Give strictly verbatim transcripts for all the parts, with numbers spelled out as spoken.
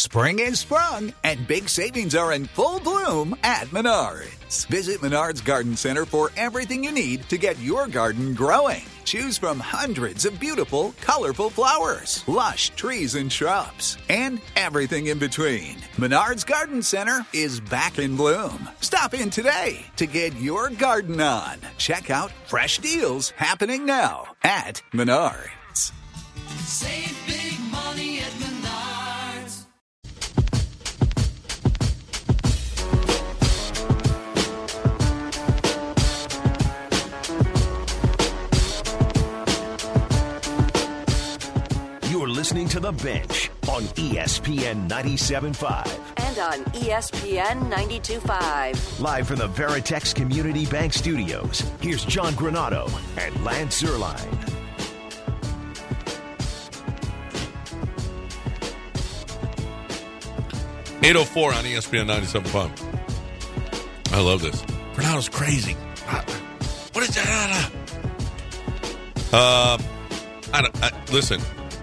Spring is sprung, and big savings are in full bloom at Menards. Visit Menards Garden Center for everything you need to get your garden growing. Choose from hundreds of beautiful, colorful flowers, lush trees and shrubs, and everything in between. Menards Garden Center is back in bloom. Stop in today to get your garden on. Check out fresh deals happening now at Menards. Save big money at Menards. You're listening to The Bench on E S P N ninety-seven point five. And on E S P N ninety-two point five. Live from the Veritex Community Bank Studios, here's John Granado and Lance Zierlein. eight oh four on E S P N ninety-seven point five. I love this. Granado's crazy. What is that? Uh, I don't, I, listen.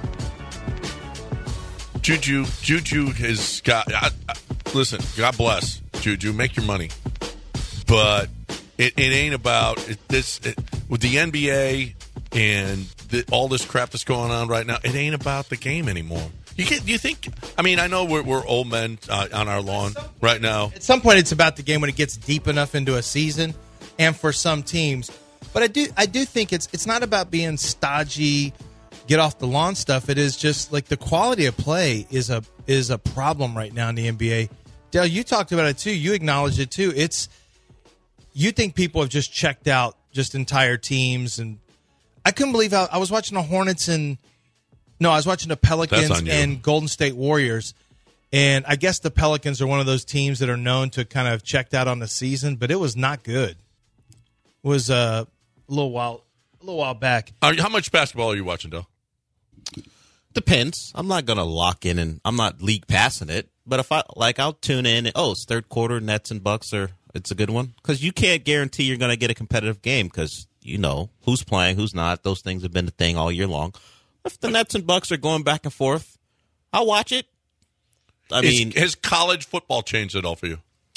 Juju, Juju has got. I, I, listen, God bless Juju. Make your money, but it, it ain't about it, this it, with the N B A and the, all this crap that's going on right now. It ain't about the game anymore. You can, you think? I mean, I know we're, we're old men uh, on our lawn right now. At some point, it's about the game when it gets deep enough into a season, and for some teams. But I do, I do think it's it's not about being stodgy, get off the lawn stuff. It is just like the quality of play is a is a problem right now in the N B A. Dale, you talked about it too. You acknowledged it too. It's you think people have just checked out just entire teams, and I couldn't believe how I was watching the Hornets and. No, I was watching the Pelicans and Golden State Warriors, and I guess the Pelicans are one of those teams that are known to kind of checked out on the season, but it was not good. It was uh, a little while, a little while back. Uh, how much basketball are you watching, Dale? Depends. I'm not going to lock in, and I'm not league passing it. But if I like, I'll tune in. And, oh, it's third quarter. Nets and Bucks are. It's a good one because you can't guarantee you're going to get a competitive game because you know who's playing, who's not. Those things have been the thing all year long. If the Nets and Bucks are going back and forth, I'll watch it. I Is, mean, has college football changed at all for you?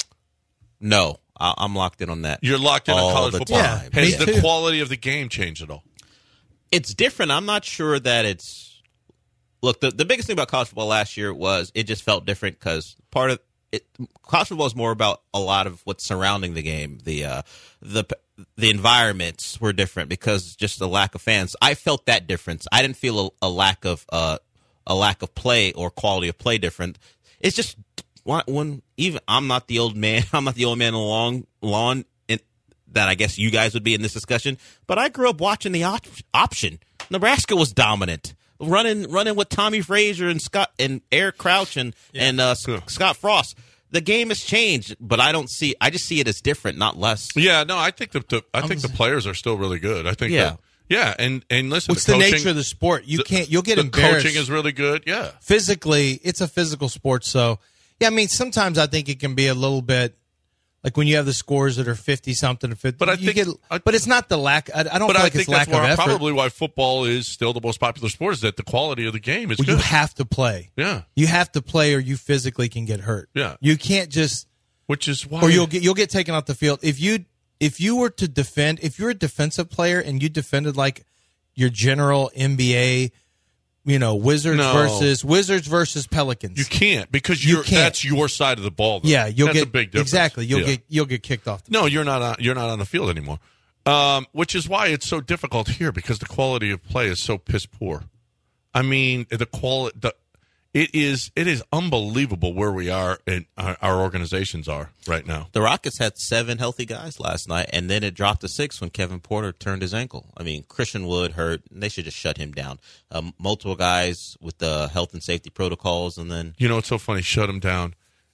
No, I, I'm locked in on that. You're locked in all on college the football. time. Has Me the too. quality of the game changed at all? It's different. I'm not sure that it's. Look, the, the biggest thing about college football last year was it just felt different because part of it, college football is more about a lot of what's surrounding the game. The uh, the the environments were different because just the lack of fans. I felt that difference. I didn't feel a, a lack of uh, a lack of play or quality of play different. It's just when, when even I'm not the old man. I'm not the old man on the long lawn in, that I guess you guys would be in this discussion. But I grew up watching the op- option. Nebraska was dominant. Running, running with Tommy Frazier and Scott and Eric Crouch and yeah. and uh, yeah. Scott Frost. The game has changed, but I don't see. I just see it as different, not less. Yeah, no, I think the, the I think the players are still really good. I think. Yeah, that, yeah, and and listen, What's the, the coaching, nature of the sport? You the, can't. You'll get the embarrassed. Coaching is really good. Yeah, physically, it's a physical sport. So, yeah, I mean, sometimes I think it can be a little bit like when you have the scores that are fifty something or fifty. But I you think, get, I, but it's not the lack. I, I don't but feel I like think it's lack that's of why, effort. probably why football is still the most popular sport is that the quality of the game is well, good. You have to play. Yeah, you have to play, or you physically can get hurt. Yeah, you can't just. Which is why, or you'll get you'll get taken off the field if you if you were to defend if you're a defensive player and you defended like your general N B A, you know, Wizards no. versus Wizards versus Pelicans. You can't because you you're can't. That's your side of the ball. Though. Yeah, you'll that's get a big difference. Exactly, you'll yeah. get you'll get kicked off. The no, you're not on, you're not on the field anymore. Um, which is why it's so difficult here because the quality of play is so piss poor. I mean, the quality the It is it is unbelievable where we are and our, our organizations are right now. The Rockets had seven healthy guys last night, and then it dropped to six when Kevin Porter turned his ankle. I mean, Christian Wood hurt, and they should just shut him down. Um, multiple guys with the health and safety protocols, and then you know it's so funny. Shut him down.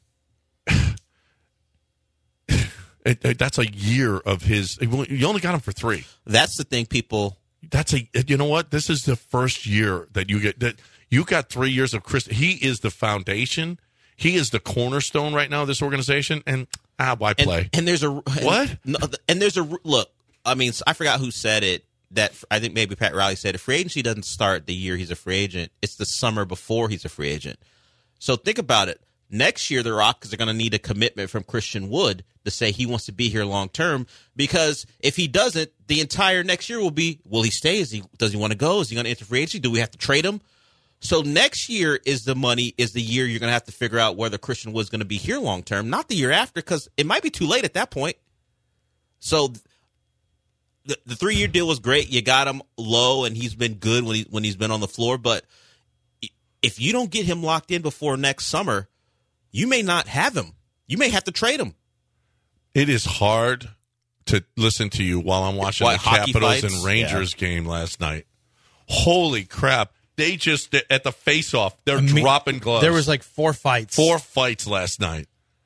it, it, that's a year of his. You only got him for three. That's the thing, people. That's a. You know what? This is the first year that you get that. You got three years of Chris. He is the foundation. He is the cornerstone right now of this organization. And ah, why play? And, and there's a what? And, and there's a look. I mean, I forgot who said it. That I think maybe Pat Riley said, if free agency doesn't start the year he's a free agent, it's the summer before he's a free agent. So think about it. Next year, the Rockets are going to need a commitment from Christian Wood to say he wants to be here long term. Because if he doesn't, the entire next year will be: will he stay? Is he? Does he want to go? Is he going to enter free agency? Do we have to trade him? So next year is the money is the year you're going to have to figure out whether Christian Wood's going to be here long term, not the year after, because it might be too late at that point. So the the three year deal was great. You got him low, and he's been good when he when he's been on the floor. But if you don't get him locked in before next summer, you may not have him. You may have to trade him. It is hard to listen to you while I'm watching What, the hockey Capitals fights? and Rangers game last night. Holy crap. They just, at the face-off, they're I mean, dropping gloves. There was like four fights. Four fights last night.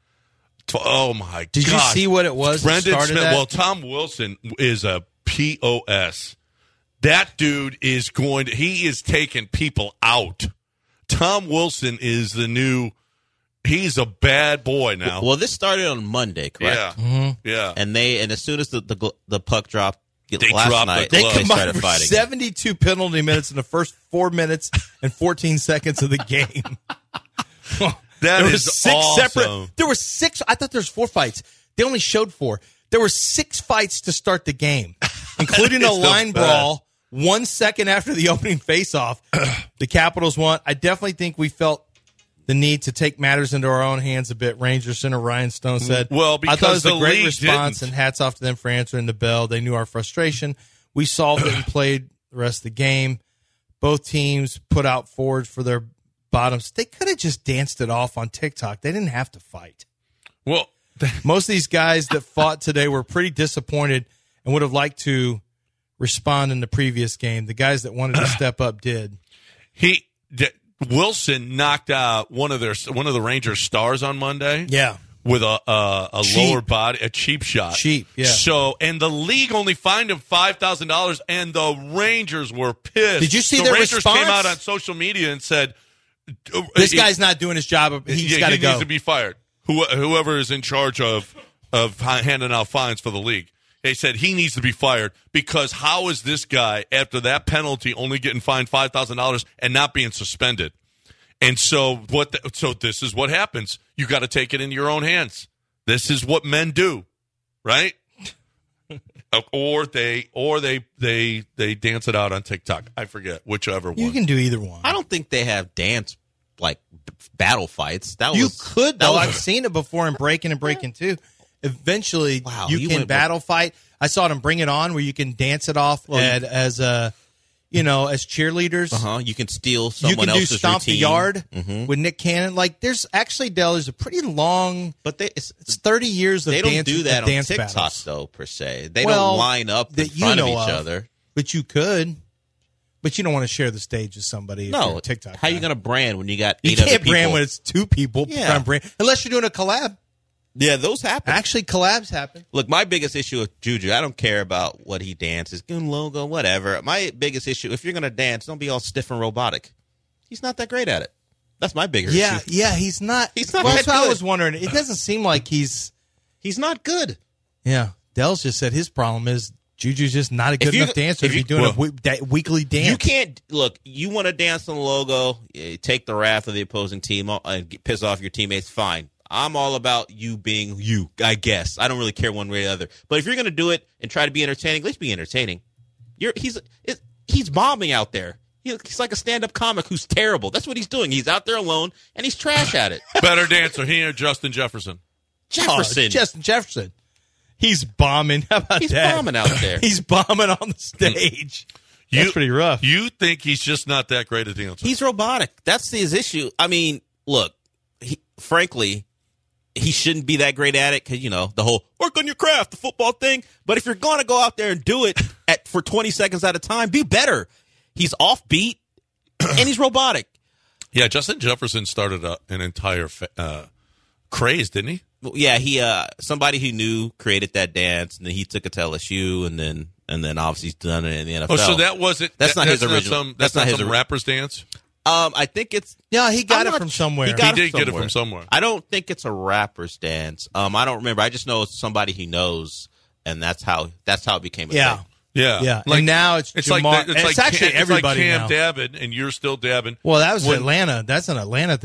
Oh, my Did God. you see what it was that Brendan started Smith. that? Well, Tom Wilson is a P O S. That dude is going to, he is taking people out. Tom Wilson is the new, he's a bad boy now. Well, this started on Monday, correct? Yeah. Mm-hmm. Yeah. And they and as soon as the the, the puck dropped They last dropped night, the They glove. they combined started for fighting. seventy-two penalty minutes in the first four minutes and fourteen seconds of the game. That there is was six awesome. separate. There were six. I thought there was four fights. They only showed four. There were six fights to start the game, including a is the line best. brawl. One second after the opening faceoff, the Capitals won. I definitely think we felt the need to take matters into our own hands a bit. Rangers center Ryan Stone said, Well, I thought it was because a the great league response, didn't. and hats off to them for answering the bell. They knew our frustration. We solved it and played the rest of the game. Both teams put out forwards for their bottoms. They could have just danced it off on TikTok. They didn't have to fight. Well, Most of these guys that fought today were pretty disappointed and would have liked to respond in the previous game. The guys that wanted to step up did. he d- Wilson knocked out one of their one of the Rangers stars on Monday. Yeah. With a a, a Cheap. lower body, a cheap shot. Cheap, yeah. So, and the league only fined him five thousand dollars, and the Rangers were pissed. Did you see the their Rangers response? came out on social media and said, This he- guy's not doing his job. He's yeah, got to he go. needs to be fired. Who, whoever is in charge of of handing out fines for the league, they said he needs to be fired because how is this guy after that penalty only getting fined five thousand dollars and not being suspended? And so what? The, so this is what happens. You got to take it into your own hands. This is what men do, right? or they or they they they dance it out on TikTok. I forget whichever one. You can do either one. I don't think they have dance like b- battle fights. That You was could, that though. was- I've seen it before in Breaking and Breaking too. Eventually, Wow, you, you can went- battle fight. I saw them Bring It On, where you can dance it off Well, you- at, as a, you know, as cheerleaders. Uh-huh. You can steal You someone can do else's Stomp the routine. Yard Mhm. with Nick Cannon. Like, there's actually, Dell, there's a pretty long, But they it's, it's thirty years of they don't dance, do that of on dance TikTok battles. though per se. They Well, don't line up in that you front of know each of. other. But you could. But you don't want to share the stage with somebody. if you're No, a TikTok. how guy. you going to brand when you got You eight other can't people? brand when it's two people. Yeah. Try and brand, unless you're doing a collab. Yeah, those happen. Actually, collabs happen. Look, my biggest issue with Juju, I don't care about what he dances, good logo, whatever. My biggest issue, if you're going to dance, don't be all stiff and robotic. He's not that great at it. That's my bigger Yeah, issue. yeah, he's not. He's not Well, that that's what I good. was wondering. It doesn't seem like he's. He's not good. Yeah, Dell's just said his problem is Juju's just not a good you- enough dancer if to be you- doing well, a we- that weekly dance. You can't look. You want to dance on the logo, eh, take the wrath of the opposing team uh, and get- piss off your teammates. Fine. I'm all about you being you. I guess I don't really care one way or the other. But if you're going to do it and try to be entertaining, at least be entertaining. You're he's it, he's bombing out there. He- He's like a stand-up comic who's terrible. That's what he's doing. He's out there alone and he's trash at it. Better dancer, he or Justin Jefferson. Jefferson. Oh, Justin Jefferson. He's bombing. How about He's that? bombing out there. He's bombing on the stage. That's You- pretty rough. You think he's just not that great at dancing? He's robotic. That's his issue. I mean, look, he, frankly, he shouldn't be that great at it because, you know, the whole work on your craft, the football thing. But if you're going to go out there and do it at for twenty seconds at a time, be better. He's offbeat and he's robotic. Yeah, Justin Jefferson started a, an entire fa- uh, craze, didn't he? Yeah, he uh somebody who knew created that dance, and then he took it to L S U, and then and then obviously he's done it in the N F L. Oh, so that wasn't. That's that- not his that's original- Some, that's that's, not not his some ori- rapper's dance. Um, I think it's Yeah, he got I'm it not- from somewhere. He, got He it did get it from somewhere. I don't think it's a rapper's dance. Um, I don't remember. I just know it's somebody he knows, and that's how that's how it became a yeah. thing. Yeah, Yeah, Like, and now it's it's Jamar- like the- it's, it's like actually Cam, everybody it's like Cam now. dabbing, and you're still dabbing. Well, that was When- Atlanta. That's an Atlanta thing.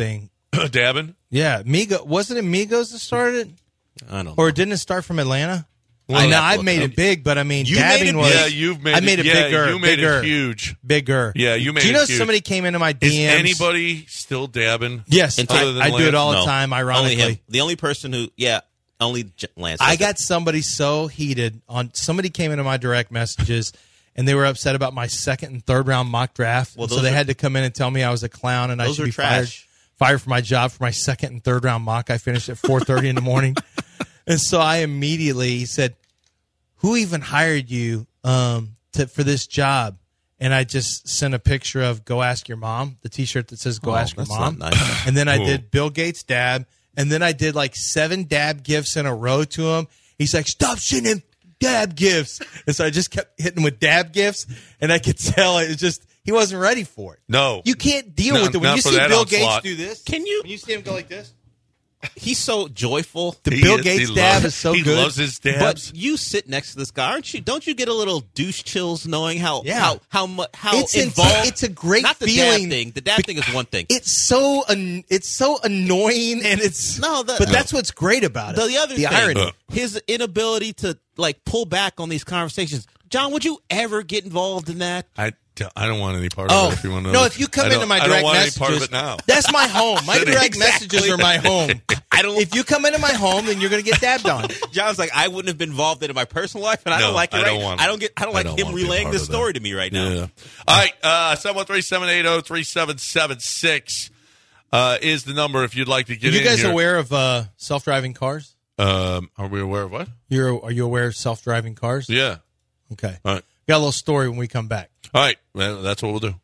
Dabbing? Yeah, Migo wasn't it Migos that started, I don't know. or didn't it start from Atlanta? Well, I know that's I've what- made it big, but I mean, You dabbing made it was. Yeah, you've made I it. made it yeah, bigger. You made bigger, it huge. Bigger. Yeah, you made Do you it know huge. somebody came into my D Ms? Is anybody still dabbing? Yes, In I, fact, other than I do Lance? it all the No. time. Only Ironically, him. The only person who, yeah, only J- Lance. I does got it. somebody so heated on. Somebody came into my direct messages, and they were upset about my second and third round mock draft. Well, so those they are- had to come in and tell me I was a clown and I Those should are be trash. fired. Fired for my job for my second and third round mock. I finished at four thirty in the morning, and so I immediately said, "Who even hired you um, to for this job?" And I just sent a picture of "Go Ask Your Mom," the T-shirt that says "Go Oh, Ask Your that's Mom," not nice. and then I Cool. did Bill Gates dab, and then I did like seven dab gifts in a row to him. He's like, "Stop sending him dab gifts," and so I just kept hitting him with dab gifts, and I could tell it was just he wasn't ready for it. No. You can't deal No, with it when not you for see that Bill onslaught. Gates do this. Can you? When you see him go like this, He's so joyful. the He Bill is- Gates he dab loves- is so he good. loves his dabs. But you sit next to this guy, aren't you? Don't you get a little douche chills knowing how Yeah. how how mu- how It's ins- involved? it's a great not the feeling. Dab thing. The dab thing is one thing. It's so an- it's so annoying, and it's No, the- but No. that's what's great about it. The, the other the thing, irony. Uh. his inability to like pull back on these conversations. John, would you ever get involved in that? I, I don't want any part Oh of it if you want to no! know. If you come I don't- into my I direct don't want messages, any part of it now. that's my home. My direct Exactly. messages are my home. I don't. If you come into my home, then you're going to get dabbed on. John's like, I wouldn't have been involved in, in my personal life, and I No, don't like it. I right? don't want- I don't get. I don't I like don't him want to be a relaying part this of that. story to me right now. Yeah. All right. Uh, seven one three, seven eight zero, three seven seven six uh, is the number if you'd like to Are get you in guys here. aware of uh, self-driving cars? Um, are we aware of what? You're are you aware of self-driving cars? Yeah. Okay. All right. Got a little story when we come back. All right. Well, that's what we'll do.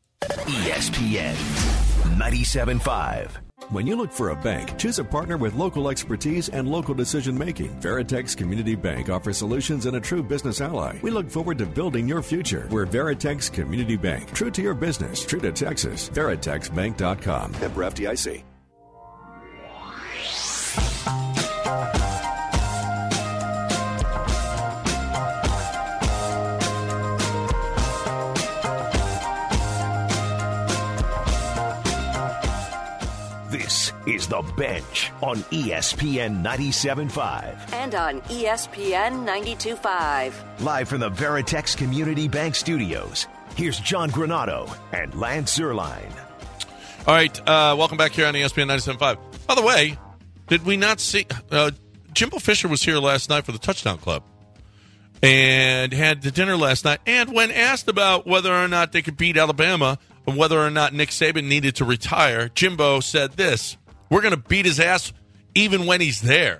E S P N ninety-seven point five. When you look for a bank, choose a partner with local expertise and local decision making. Veritex Community Bank offers solutions and a true business ally. We look forward to building your future. We're Veritex Community Bank. True to your business, true to Texas. Veritex Bank dot com. Member F D I C. This is The Bench on E S P N ninety-seven point five. And on E S P N ninety-two point five. Live from the Veritex Community Bank Studios, here's John Granado and Lance Zerline. All right. Uh, welcome back here on E S P N ninety-seven point five. By the way, did we not see uh, Jimbo Fisher was here last night for the Touchdown Club and had the dinner last night. And when asked about whether or not they could beat Alabama and whether or not Nick Saban needed to retire, Jimbo said this: "We're going to beat his ass even when he's there."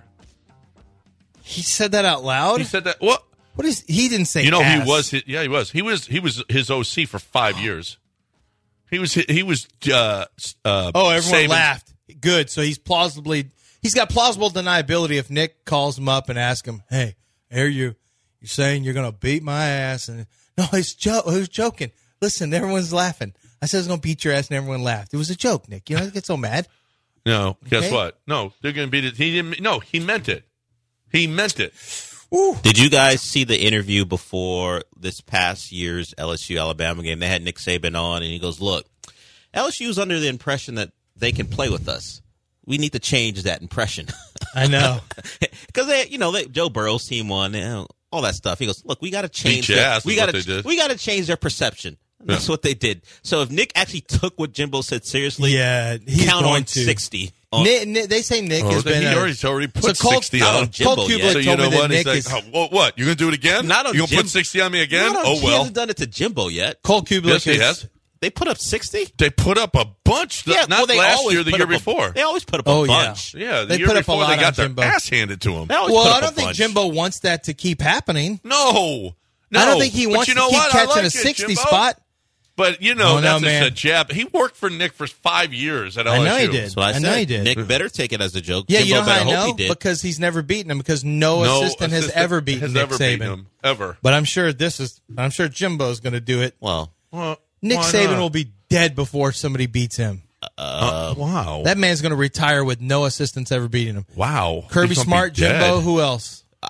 He said that out loud. He said that. What? What is? He didn't say. You know, ass. he was. His, yeah, he was. He was. He was his O C for five years. He was. He was. Uh, uh, Oh, everyone Saban's- laughed. Good. So he's plausibly he's got plausible deniability if Nick calls him up and asks him, "Hey, are you you're saying you're going to beat my ass?" And no, he's jo- he was joking. Listen, everyone's laughing. I said I was going to beat your ass, and everyone laughed. It was a joke, Nick. You don't get so mad. No, guess Okay. what? No, they're going to beat it. He didn't. No, he meant it. He meant it. Did you guys see the interview before this past year's L S U Alabama game? They had Nick Saban on, and he goes, "Look, L S U's under the impression that they can play with us. We need to change that impression." I know. Because they, you know, they, Joe Burrow's team won, you know, all that stuff. He goes, "Look, we got to change. your Their, ass is we what got they to did." we got to change their perception." That's Yeah. what they did. So if Nick actually took what Jimbo said seriously, Yeah, he's count going on to. sixty. On, Nick, Nick, they say Nick Oh, has been. he a- already, he's already put so Cole, sixty not on. on Jimbo Cole yet. Kublik So you told know me that what? He's Nick like, is. oh, what, what? You're going to do it again? Not on You going to Jim- put sixty on me again? Not on- Oh He well. hasn't done it to Jimbo yet. Cole Kublik Yes, he is- has. They put up sixty. They put up a bunch. Yeah, not well, they last always year, the put year up a- before. They always put up a Oh, yeah. bunch. Yeah, the They year put up a before lot they on got their Jimbo. ass handed to them. They always Well, put up I a don't think bunch. Jimbo wants that to keep happening. No, no. I don't think he But wants you to know keep what? I catching like a it, sixty Jimbo. spot. But you know, Oh, no, that's man. just a jab. He worked for Nick for five years at L I S U. know he did. That's what I, I said. know he did. Nick better take it as a joke. Yeah, Jimbo you know how better I hope know? he did. Because he's never beaten him. Because no, No assistant has assistant ever beaten has Nick ever Saban. beaten him ever. But I'm sure this is. I'm sure Jimbo's going to do it. well, Well, Nick why Saban not? will be dead before somebody beats him. Uh, wow. That man's going to retire with no assistants ever beating him. wow. Kirby He's gonna Smart, be dead. Jimbo. Who else? I,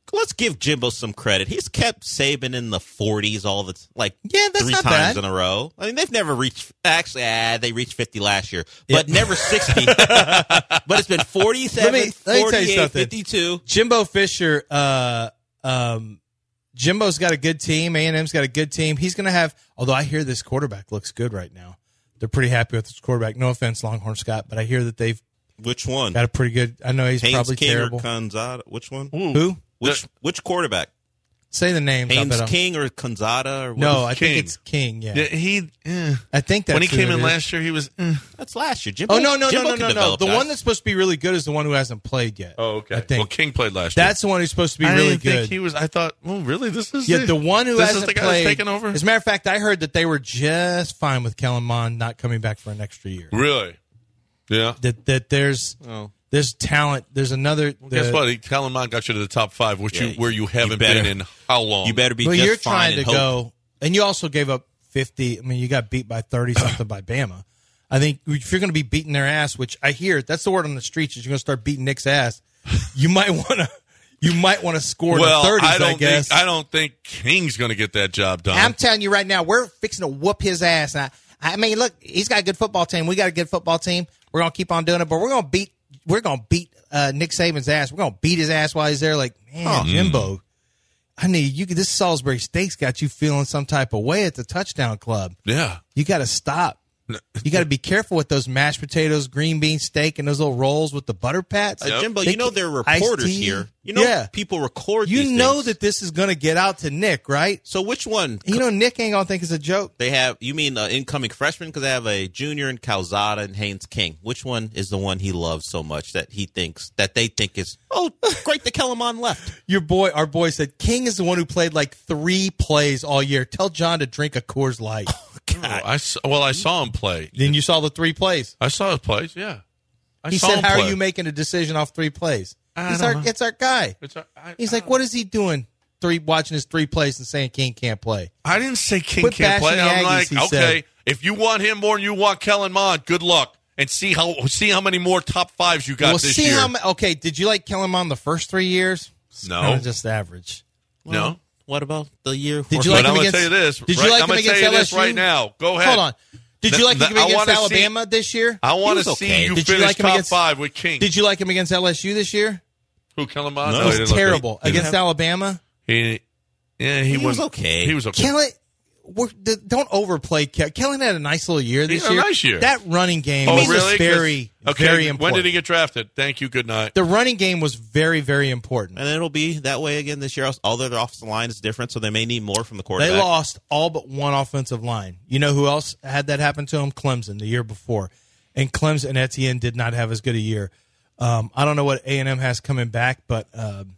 let's give Jimbo some credit. He's kept Saban in the forties all the like Yeah, that's three not times bad. in a row. I mean, they've never reached. Actually, ah, they reached fifty last year, but Yeah. never sixty. But it's been forty-seven, Let me- let me tell you forty-eight, something. fifty-two. Jimbo Fisher, uh, um, Jimbo's got a good team. A and M's got a good team. He's going to have, although I hear this quarterback looks good right now. They're pretty happy with this quarterback. No offense, Longhorn Scott, but I hear that they've Which one? got a pretty good, I know he's Haynes probably King terrible. or Gonzaga? Which one? Who? Which which quarterback? Say the names. I'll Haynes bet I'll- King or Gonzaga? Or what No, is- I King. think it's King, yeah. Yeah, he. eh. I think that's when he who came it in is. last year, he was. eh. that's last year. Jimbo, Oh, no, no, Jimbo no, can no, no, no. develop The guys. one that's supposed to be really good is the one who hasn't played yet. Oh, okay. I think. Well, King played last year. That's the one who's supposed to be I really didn't good. think he was. I thought, well, really, this is Yeah, it? the one who this hasn't is the guy played. that's taking over. As a matter of fact, I heard that they were just fine with Kellen Mond not coming back for an extra year. Really? Yeah. That that there's Oh. there's talent. There's another. Well, guess the- what? He, Kellen Mond got you to the top five, which Yeah, you where you you haven't better- been in how long? You better be Well, just you're fine trying to and hope. go, and you also gave up fifty. I mean, you got beat by thirty something by Bama. I think if you're going to be beating their ass, which I hear that's the word on the streets, is you're going to start beating Nick's ass. You might want to. You might want to score well, the thirties. I don't I guess. think I don't think King's going to get that job done. I'm telling you right now, we're fixing to whoop his ass. And I, I mean, look, he's got a good football team. We got a good football team. We're gonna keep on doing it, but we're gonna beat. We're gonna beat uh, Nick Saban's ass. We're gonna beat his ass while he's there. Like, man, Jimbo, I need you. This Salisbury Steaks got you feeling some type of way at the touchdown club. yeah. You got to stop. You got to be careful with those mashed potatoes, green bean steak, and those little rolls with the butter pats. Uh, Jimbo, They you know can- there are iced reporters tea. here. You know Yeah. people record You these know things. that this is going to get out to Nick, right? So which one? You know Nick ain't going to think it's a joke. They have, you mean uh, incoming freshman? Because they have a junior in Calzada and Haynes King. Which one is the one he loves so much that he thinks, that they think is, oh, great that Kellerman left? Your boy, our boy said King is the one who played like three plays all year. Tell John to drink a Coors Light. Oh, I s- well, I saw him play. Then you saw the three plays. I saw his plays. Yeah. I He saw said, him "How play. are you making a decision off three plays?" I He's don't our, know. it's our guy. It's a- I- He's I like, don't- "What is he doing? Three watching his three plays and saying King can't play." I didn't say King Quit can't play. bashing the I'm Aggies, like, he okay, said. if you want him more than you want Kellen Mond, good luck, and see how see how many more top fives you got Well, this see year. how. ma- Okay, did you like Kellen Mond the first three years? No. Kinda just average. no. What about the year? Did you But like I'm him going to against? tell you this. Did you right, like I'm him gonna against tell you L S U this right now. Go ahead. Hold on. Did The- you like the- him I against wanna see- Alabama this year? I want He to was see okay. you Did you finish like him top against- five with King. Did you like him against L S U this year? Who, Kellen Mond? No. No, It he was didn't look terrible good. He against didn't- Alabama. He, yeah, he, He was wasn't- okay. He was okay. Kellen, we're, the, don't overplay. Ke- Kellen had a nice little year this had a year. nice year. That running game Oh, was really? 'Cause- very, okay, very important. when did he get drafted? Thank you. Good night. The running game was very, very important. And it'll be that way again this year. All their offensive line is different, so they may need more from the quarterback. They lost all but one offensive line. You know who else had that happen to them? Clemson the year before. And Clemson and Etienne did not have as good a year. Um, I don't know what A and M has coming back, but um,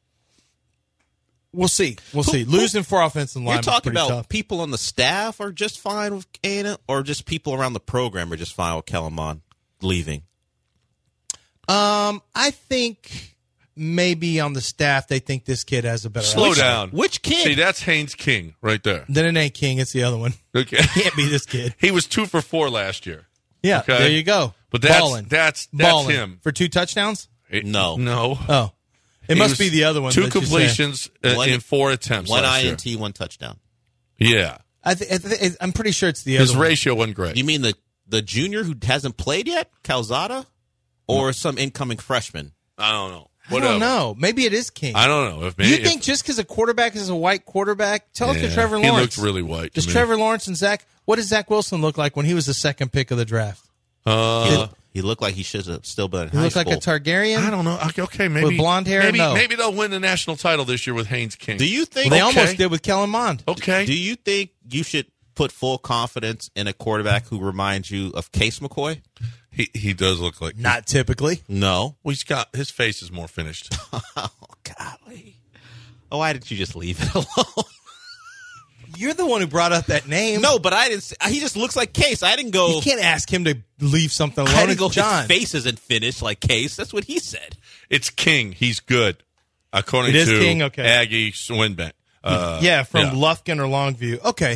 we'll see. We'll see. Losing four offensive line You're was talking pretty about tough. people on the staff are just fine with A and M, or just people around the program are just fine with Kellerman leaving? Um, I think maybe on the staff they think this kid has a better Slow attitude. down. Which kid? See, that's Haynes King right there. Then it ain't King, it's the other one. Okay. Can't be this kid. He was two for four last year. Yeah, Okay. there you go. But that's Ballin'. that's that's Ballin'. him. For two touchdowns? It- No. no. Oh. It He must was be the other one. Two that you said. completions uh, One- in four attempts. One last I year. N T, one touchdown. Yeah, I th- I th- I'm pretty sure it's the his other one. ratio wasn't great. You mean the the junior who hasn't played yet, Calzada, or some incoming freshman? I don't know. I Whatever. don't know. Maybe it is King. I don't know. If maybe, you if- think just because a quarterback is a white quarterback, tell us Yeah, to Trevor he Lawrence. looked really white. to Does me. Trevor Lawrence and Zach, what does Zach Wilson look like when he was the second pick of the draft? Uh, He, looked, he looked like he should have still been in He high looked like school. a Targaryen? I don't know. Okay, okay, maybe With blonde hair? Maybe, No. maybe they'll win the national title this year with Haynes King. Do you think? Well, they Okay. almost did with Kellen Mond. Okay. Do you think you should put full confidence in a quarterback who reminds you of Case McCoy? he he does look like Not typically. No. Well, he's got his face is more finished. Oh, golly. Oh, why didn't you just leave it alone? You're the one who brought up that name. No, but I didn't. Say, he just looks like Case. I didn't go. You can't ask him to leave something I alone. didn't go. It's John. His face isn't finished like Case. That's what he said. It's King. He's good, according It is to King? Okay. Aggie Swinbank. Uh, yeah, from yeah. Lufkin or Longview. Okay.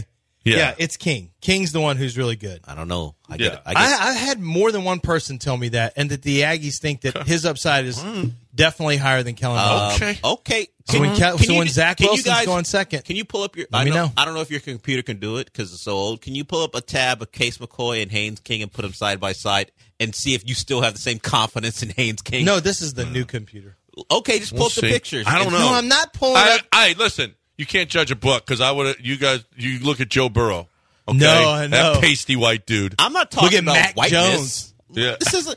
Yeah. Yeah, it's King. King's the one who's really good. I don't know. I Yeah. get it. I guess. I, I've had more than one person tell me that, and that the Aggies think that his upside is definitely higher than Kellen Moore. Um, Okay. Okay. So when, Cal- can so you- when Zach can you Wilson's guys- going second, Can you pull up your? Let I me know, know. I don't know if your computer can do it because it's so old. Can you pull up a tab of Case McCoy and Haynes King and put them side by side and see if you still have the same confidence in Haynes King? no, this is the new computer. Okay, just pull We'll up the see. pictures. I don't And- know. No, I'm not pulling I, up. I listen. You can't judge a book because I would. You guys, you look at Joe Burrow. Okay? No, I know. That pasty white dude. I'm not talking Look at about Mac whiteness. Jones. Yeah. This is.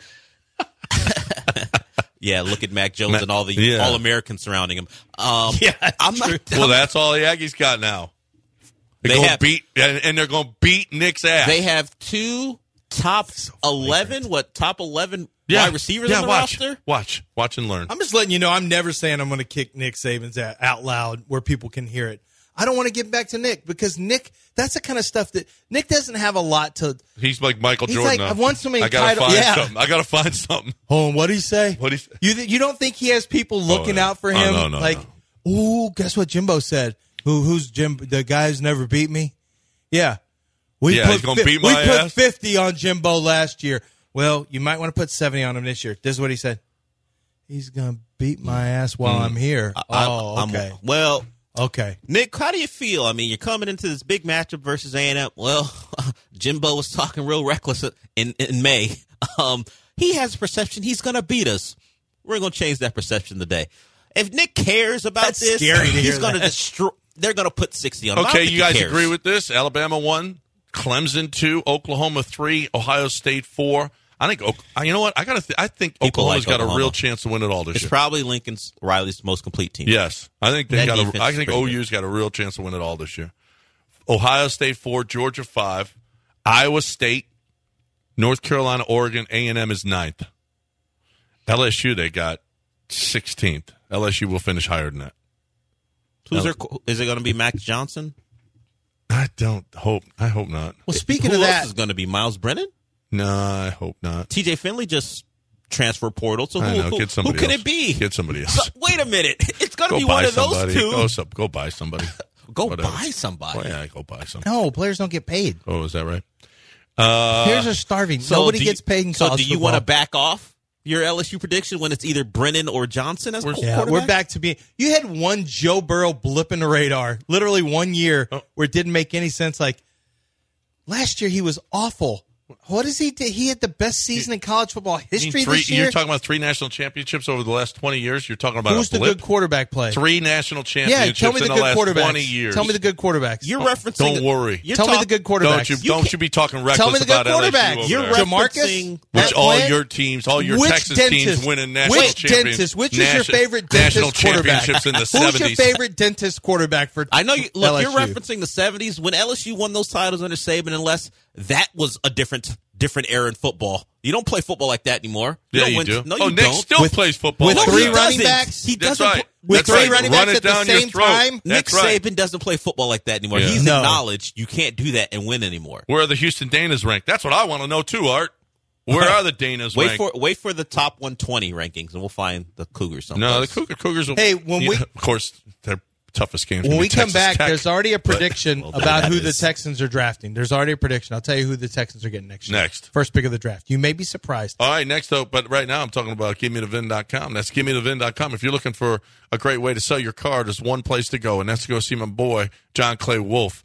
Yeah, look at Mac Jones Mac- and all the yeah. all Americans surrounding him. Um, Yeah, that's I'm not. true. Well, that's all the Aggies got now. They're They going to have- beat, and, and they're going to beat Nick's ass. They have two top eleven. What top eleven yeah. wide receivers yeah, on the watch, roster? Watch, watch, and learn. I'm just letting you know I'm never saying I'm going to kick Nick Saban's out, out loud where people can hear it. I don't want to give back to Nick because Nick, that's the kind of stuff that Nick doesn't have a lot to. He's like Michael He's Jordan. like, now. I've won so many I gotta titles. find Yeah. something. I gotta find something. Oh, what did he say? What'd he say? You th- you don't think he has people looking yeah. out for Oh, him? no, no, like, ooh, guess what Jimbo said? Who who's Jim? The guy who's never beat me. Yeah, we Yeah, put he's gonna beat we my put ass? fifty on Jimbo last year. Well, you might want to put seventy on him this year. This is what he said. He's gonna beat my ass while I'm here. I- oh, I'm- okay, well, okay. Nick, how do you feel? I mean, you're coming into this big matchup versus A and M. Well, Jimbo was talking real reckless in in May. Um, he has a perception he's going to beat us. We're going to change that perception today. If Nick cares about That's this, scary to he's hear going to that. destroy. They're going to put sixty on him. I don't Okay, think you he guys cares. agree with this? Alabama one, Clemson two, Oklahoma three, Ohio State four. I think. Oak- You know what? I got to. Th- I think People Oklahoma's like got a Oklahoma. real chance to win it all this It's year. probably Lincoln's Riley's most complete team. Yes, I think they That got. defense A, I is think pretty O U's got a real chance to win it all this year. Ohio State four, Georgia five, Iowa State, North Carolina, Oregon, A and M is ninth. L S U they got sixteenth. L S U will finish higher than that. Who's their, is it going to be Max Johnson? I don't hope. I hope not. Well, speaking Who of else that, is going to be Miles Brennan? No, I hope not. T J Finley just transfer portal. So I who, know. who, Get somebody who can else. it be? Get somebody else. So, wait a minute. It's going to Go be buy one of those somebody. two. Go, some, go buy somebody. Go Whatever. buy somebody. Oh, yeah, go buy some. no players don't get paid. Oh, is that right? Uh, Players are starving. So Nobody do you- gets paid in So college do you want to back off your L S U prediction when it's either Brennan or Johnson as We're- Yeah, quarterback? we're back to being. You had one Joe Burrow blip in the radar, literally one year Oh. where it didn't make any sense. Like last year, he was awful. What is he? Do? He had the best season in college football you mean history three, this year. You're talking about three national championships over the last twenty years. You're talking about Who's a the blip? good quarterback play? Three national Yeah, championships tell me the in the good last quarterbacks. twenty years. Tell me the good quarterbacks. You're Oh, referencing. don't worry. You're Tell me talk- the good quarterbacks. Don't you, You don't can't- you be talking reckless Tell me the good about L S U quarterbacks. over You're there. referencing- Jamarcus, Which Matt all Flynn? your teams, all your Which Texas dentist? teams winning national Which champions. dentist? Which is your nation- favorite dentist national quarterback? championships in the Who's seventies? your favorite dentist quarterback for? I know. You, look, L S U? you're referencing the seventies when L S U won those titles under Saban. Unless that was a different different era in football. You don't play football like that anymore. You Yeah, don't you win- do. No, oh, you Nick don't. still With- plays football. with like No, three he that. running doesn't. backs? He That's doesn't. right. pl- With That's three right. running Run backs it at the down your same throat. time? Nick That's right. Saban doesn't play football like that anymore. Yeah. He's No. acknowledged you can't do that and win anymore. Where are the Houston Danas ranked? That's what I want to know too, Art. Where are the Danas Wait ranked? for wait for the top one twenty rankings, and we'll find the Cougars. Someplace. no, the Cougar, Cougars. Will, Hey, when yeah, we- of course, their toughest games. When gonna we be come Texas back, Tech, there's already a but- prediction Well, about that who the is- Texans are drafting. There's already a prediction. I'll tell you who the Texans are getting next year. Next. First pick of the draft. You may be surprised. All right, next up, but right now I'm talking about give me the vin dot com. That's give me the vin dot com. If you're looking for a great way to sell your car, there's one place to go, and that's to go see my boy, John Clay Wolf.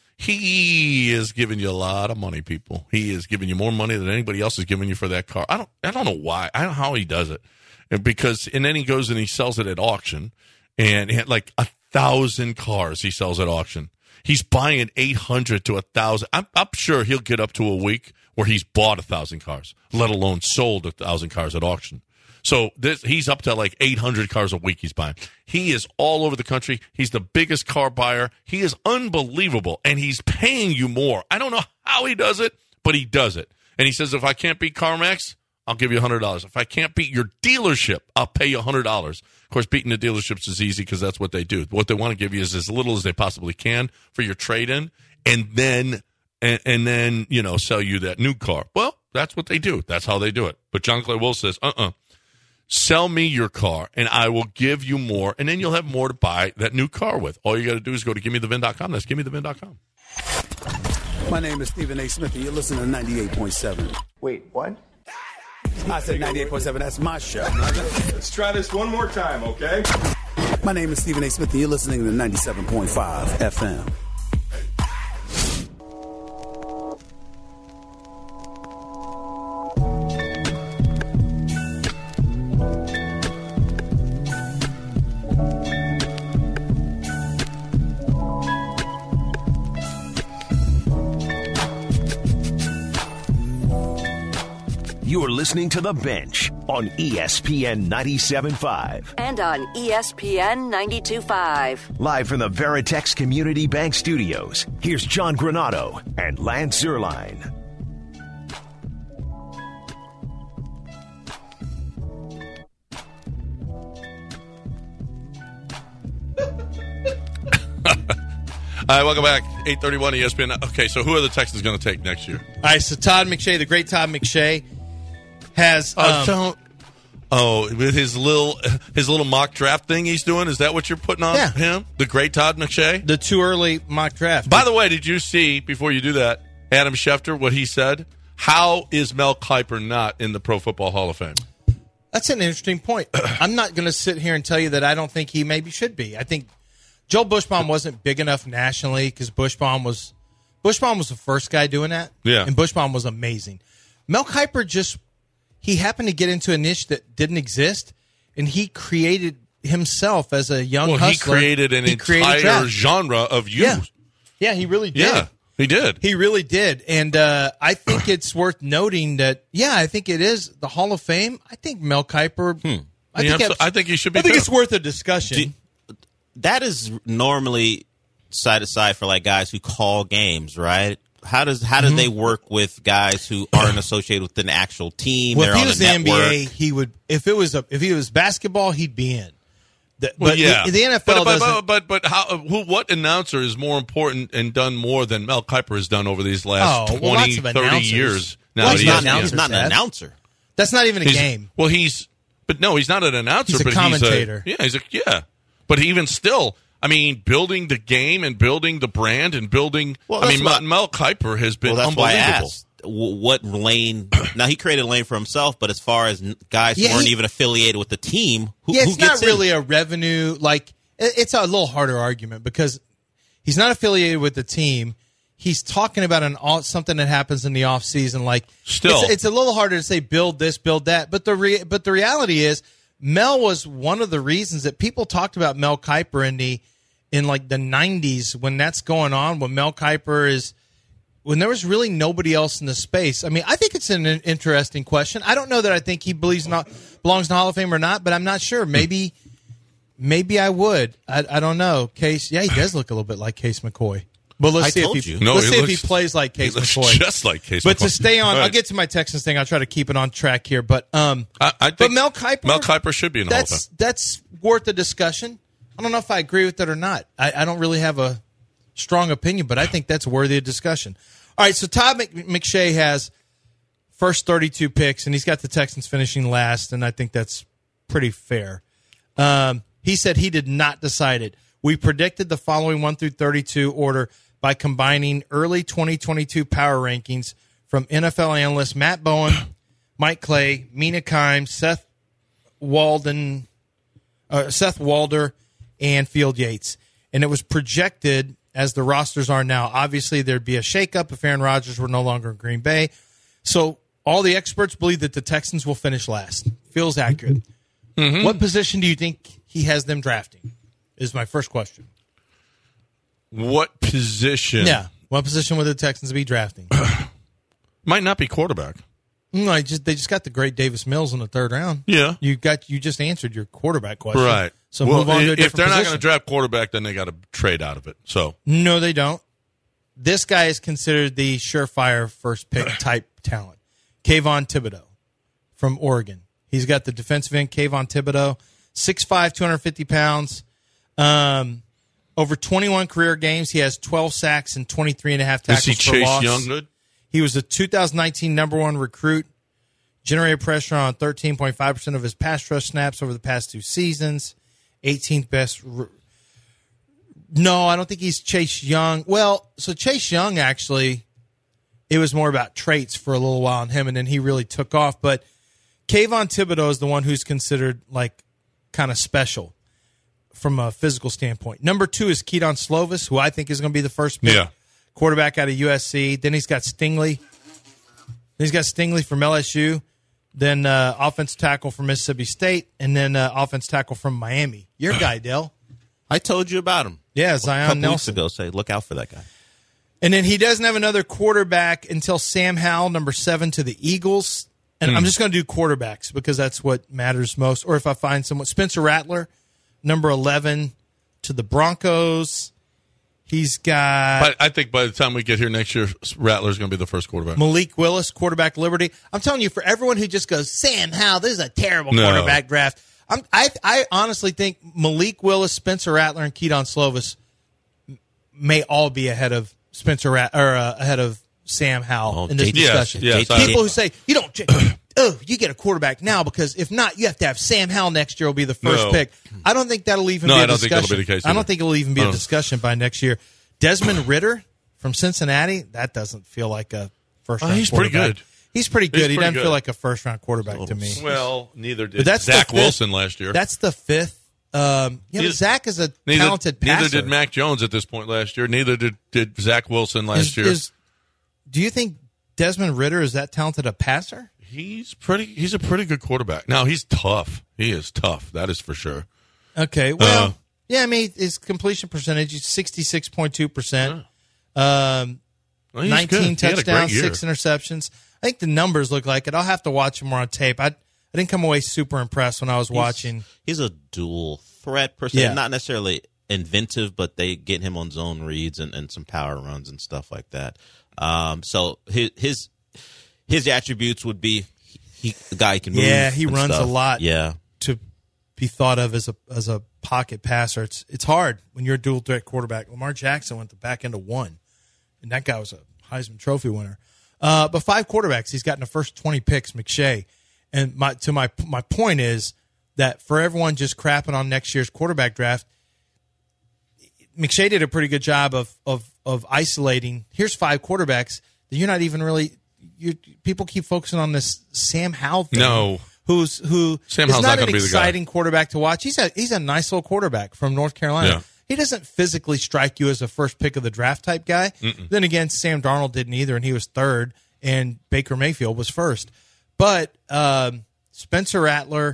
He is giving you a lot of money, people. He is giving you more money than anybody else is giving you for that car. I don't I don't know why. I don't know how he does it. And because and then he goes and he sells it at auction, and he had like a thousand cars he sells at auction. He's buying eight hundred to a thousand. I'm, I'm sure he'll get up to a week where he's bought a thousand cars, let alone sold a thousand cars at auction. So this, he's up to like eight hundred cars a week he's buying. He is all over the country. He's the biggest car buyer. He is unbelievable, and he's paying you more. I don't know how he does it, but he does it. And he says, if I can't beat CarMax, I'll give you one hundred dollars. If I can't beat your dealership, I'll pay you one hundred dollars. Of course, beating the dealerships is easy because that's what they do. What they want to give you is as little as they possibly can for your trade-in, and then and, and then you know sell you that new car. Well, that's what they do. That's how they do it. But John Clay Wolf says, uh-uh. Sell me your car, and I will give you more, and then you'll have more to buy that new car with. All you got to do is go to give me the vin dot com. That's give me the vin dot com. My name is Stephen A. Smith, and you're listening to ninety-eight point seven. Wait, what? I said ninety-eight point seven. That's my show. Let's try this one more time, okay? My name is Stephen A. Smith, and you're listening to ninety-seven point five F M. You're listening to The Bench on E S P N ninety-seven point five. And on E S P N ninety-two point five. Live from the Veritex Community Bank Studios, here's John Granado and Lance Zierlein. All right, welcome back. eight thirty-one E S P N. Okay, so who are the Texans going to take next year? All right, so Todd McShay, the great Todd McShay, has um, uh, don't. Oh, with his little his little mock draft thing he's doing, is that what you're putting on Yeah. him? The great Todd McShay? the too early mock draft. By the way, did you see, before you do that, Adam Schefter, what he said? How is Mel Kiper not in the Pro Football Hall of Fame? That's an interesting point. I'm not going to sit here and tell you that I don't think he maybe should be. I think Joe Bushbaum wasn't big enough nationally because Bushbaum was Bushbaum was the first guy doing that. Yeah. And Bushbaum was amazing. Mel Kiper just he happened to get into a niche that didn't exist, and he created himself as a young Well, hustler. he created an He created entire draft. genre of youth. Yeah. Yeah, he really did. Yeah, he did. He really did. And uh, I think it's worth noting that, yeah, I think it is the Hall of Fame. I think Mel Kiper. Hmm. I, Yeah, think so- it's- I think he should be I think too. it's worth a discussion. Do- that is normally side aside for like guys who call games, right? How does how do Mm-hmm. they work with guys who aren't associated with an actual team? well, They're if he on was a the N B network. A, he would. If it was a, if he was basketball, he'd be in. The, Well, but yeah, the, the N F L but, but, doesn't. but, but, but how? Who? What announcer is more important and done more than Mel Kiper has done over these last Oh, well, twenty, lots of thirty announcers. years? Well, that he's he not has- an He's not an Seth. announcer. That's not even a He's- game. Well, he's but no, he's not an announcer. He's a but commentator. He's a, yeah, he's a yeah. But even still, I mean, building the game and building the brand and building. Well, I that's mean, what- Mel Kiper has been Well, that's why I unbelievable. asked w- what lane. Now he created a lane for himself, but as far as n- guys who Yeah, weren't he- even affiliated with the team, who, yeah, who it's not gets in? really a revenue. Like it- it's a little harder argument because he's not affiliated with the team. He's talking about an all, something that happens in the off season. Like Still. it's, it's a little harder to say build this, build that. But the re, but the reality is, Mel was one of the reasons that people talked about Mel Kiper in the in like the nineties when that's going on. When Mel Kiper is when there was really nobody else in the space. I mean, I think it's an interesting question. I don't know that I think he believes not belongs in the Hall of Fame or not, but I'm not sure. Maybe maybe I would. I, I don't know. Case, yeah, he does look a little bit like Case McCoy. But let's I see told if he you. No, let's he see looks- if he plays like Case he looks McCoy. just like Case But McCoy. to stay on, I'll Right. get to my Texans thing. I'll try to keep it on track here. But um, I, I but think Mel Kiper, Mel Kiper should be in the Hall of that's Fame. that's worth a discussion. I don't know if I agree with it or not. I, I don't really have a strong opinion, but I think that's worthy of discussion. All right, so Todd Mc, McShay has first thirty-two picks, and he's got the Texans finishing last, and I think that's pretty fair. Um, he said he did not decide it. We predicted the following one through thirty-two order by combining early twenty twenty-two power rankings from N F L analysts Matt Bowen, Mike Clay, Mina Kimes, Seth Walden, uh, Seth Walder, and Field Yates. And it was projected as the rosters are now. Obviously, there'd be a shakeup if Aaron Rodgers were no longer in Green Bay. So all the experts believe that the Texans will finish last. Feels accurate. Mm-hmm. What position do you think he has them drafting? Is my first question. What position? Yeah. What position would the Texans be drafting? Might not be quarterback. No, I just they just got the great Davis Mills in the third round. Yeah. You got you just answered your quarterback question. Right. So well, move on to a if different they're not position. going to draft quarterback, then they got to trade out of it. So No, they don't. This guy is considered the surefire first pick type talent. Kayvon Thibodeau from Oregon. He's got the defensive end, Kayvon Thibodeau, six five, two hundred fifty pounds. Um, over twenty-one career games, he has twelve sacks and twenty-three and a half is tackles he for Chase loss. Young good? He was a two thousand nineteen number one recruit, generated pressure on thirteen point five percent of his pass rush snaps over the past two seasons, eighteenth best. Re- no, I don't think he's Chase Young. Well, so Chase Young actually, it was more about traits for a little while on him, and then he really took off. But Kayvon Thibodeau is the one who's considered like kind of special from a physical standpoint. Number two is Keaton Slovis, who I think is going to be the first pick. Yeah. Quarterback out of U S C. Then he's got Stingley. Then he's got Stingley from L S U. Then uh, offensive tackle from Mississippi State. And then uh, offensive tackle from Miami. Your guy, Dell. I told you about him. Yeah, a Zion couple Nelson. weeks ago. Say, look out for that guy. And then he doesn't have another quarterback until Sam Howell, number seven, to the Eagles. And Mm. I'm just going to do quarterbacks because that's what matters most. Or if I find someone, Spencer Rattler, number eleven, to the Broncos. He's got But I think by the time we get here next year, Rattler's going to be the first quarterback. Malik Willis, quarterback Liberty. I'm telling you, for everyone who just goes, Sam Howell, this is a terrible No. quarterback draft. I'm, I I honestly think Malik Willis, Spencer Rattler, and Keaton Slovis m- may all be ahead of Spencer Rat- or uh, ahead of Sam Howell Oh, in this J T. discussion. Yes, yes, People I- who say you don't, oh, you get a quarterback now because if not, you have to have Sam Howell next year will be the first No. pick. I don't think that'll even No, be a I don't think discussion. that'll be the case I don't either. think it'll even be I a don't. discussion by next year. Desmond Ritter from Cincinnati, that doesn't feel like a first Oh, round he's pretty quarterback. good. He's pretty good. He's he pretty doesn't good. feel like a first round quarterback to me. Well, neither did But that's the Zach fifth- Wilson last year. That's the fifth. Um, yeah, but Neither- Zach is a neither, talented passer. neither did Mac Jones at this point last year. Neither did, did Zach Wilson last Is- year. is- do you think Desmond Ritter is that talented a passer? he's pretty. He's a pretty good quarterback. Now he's tough. He is tough. That is for sure. Okay, well, Uh, yeah, I mean, his completion percentage is sixty-six point two percent. Um, Well, he's nineteen good. He had a great touchdowns, year. six interceptions. I think the numbers look like it. I'll have to watch him more on tape. I, I didn't come away super impressed when I was watching. He's a dual threat person. Yeah. Not necessarily inventive, but they get him on zone reads and, and some power runs and stuff like that. Um, so his his his attributes would be he the guy can move. Yeah, he and runs stuff. a lot. Yeah, To be thought of as a as a pocket passer, it's it's hard when you're a dual threat quarterback. Lamar Jackson went the back end of one, and that guy was a Heisman Trophy winner. Uh, but five quarterbacks, he's gotten the first twenty picks, McShay. And my to my my point is that for everyone just crapping on next year's quarterback draft, McShay did a pretty good job of of of isolating. Here's five quarterbacks that you're not even really. You people keep focusing on this Sam Howell thing. No. Who's who? Sam is Howell's not not an gonna be the guy. exciting quarterback to watch. He's a he's a nice little quarterback from North Carolina. Yeah. He doesn't physically strike you as a first pick of the draft type guy. Then again, Sam Darnold didn't either, and he was third, and Baker Mayfield was first. But um, Spencer Rattler,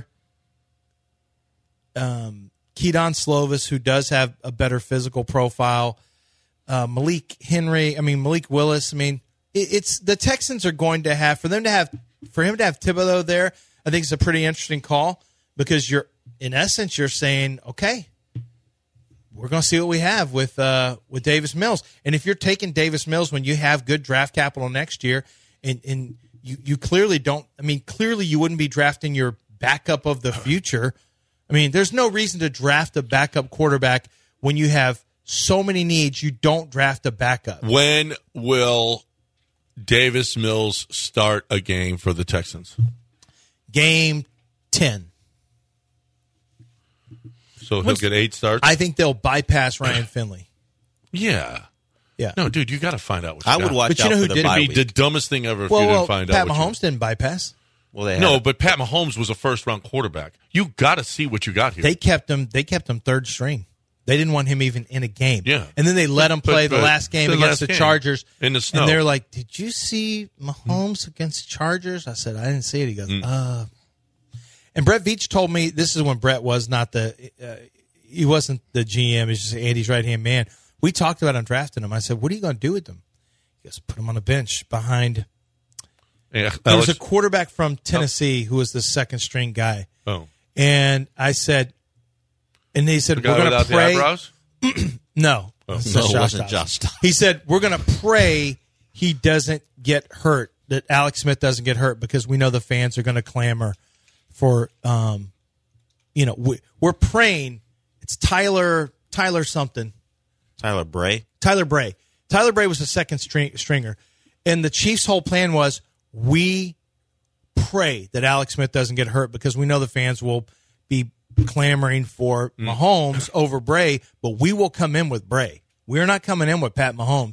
um, Keaton Slovis, who does have a better physical profile, uh, Malik Henry, I mean Malik Willis. I mean, it, it's the Texans are going to have for them to have for him to have Thibodeau there. I think it's a pretty interesting call because you're in essence you're saying, okay, we're going to see what we have with uh, with Davis Mills. And if you're taking Davis Mills when you have good draft capital next year, and, and you, you clearly don't, I mean, clearly you wouldn't be drafting your backup of the future. I mean, there's no reason to draft a backup quarterback when you have so many needs. You don't draft a backup. When will Davis Mills start a game for the Texans? Game ten. So he'll What's- get eight starts? I think they'll bypass Ryan Finley. yeah. Yeah. No, dude, you got to find out what you I would got. watch But you out know who for the did bye It'd be week. the dumbest thing ever if Well, you didn't well find Pat out. what Mahomes didn't bypass. well, they You, no, have- but Pat Mahomes was a first-round quarterback. You got to see what you got here. They kept him. They kept him third string. They didn't want him even in a game. Yeah. And then they let him play But- the but last game the against last the game Chargers in the snow. And they're like, "Did you see Mahomes against Chargers?" I said, "I didn't see it." He goes, Mm. "Uh." And Brett Veach told me this is when Brett was not the. Uh, he wasn't the G M. He's just Andy's right hand man. We talked about him drafting him. I said, "What are you going to do with him?" He goes, "Put him on a bench behind." Yeah, There was a Alex- quarterback from Tennessee who was the second string guy, oh, and I said, and they said, the guy "We're going without to pray." the eyebrows? No, Oh. It's No, just it Josh wasn't Dobbs. Josh Dobbs. He said, we're going to pray he doesn't get hurt, that Alex Smith doesn't get hurt, because we know the fans are going to clamor for, um, you know, we, we're praying. It's Tyler, Tyler something. Tyler Bray. Tyler Bray. Tyler Bray was the second string, stringer. And the Chiefs' whole plan was, we pray that Alex Smith doesn't get hurt because we know the fans will be clamoring for Mahomes over Bray, but we will come in with Bray. We're not coming in with Pat Mahomes.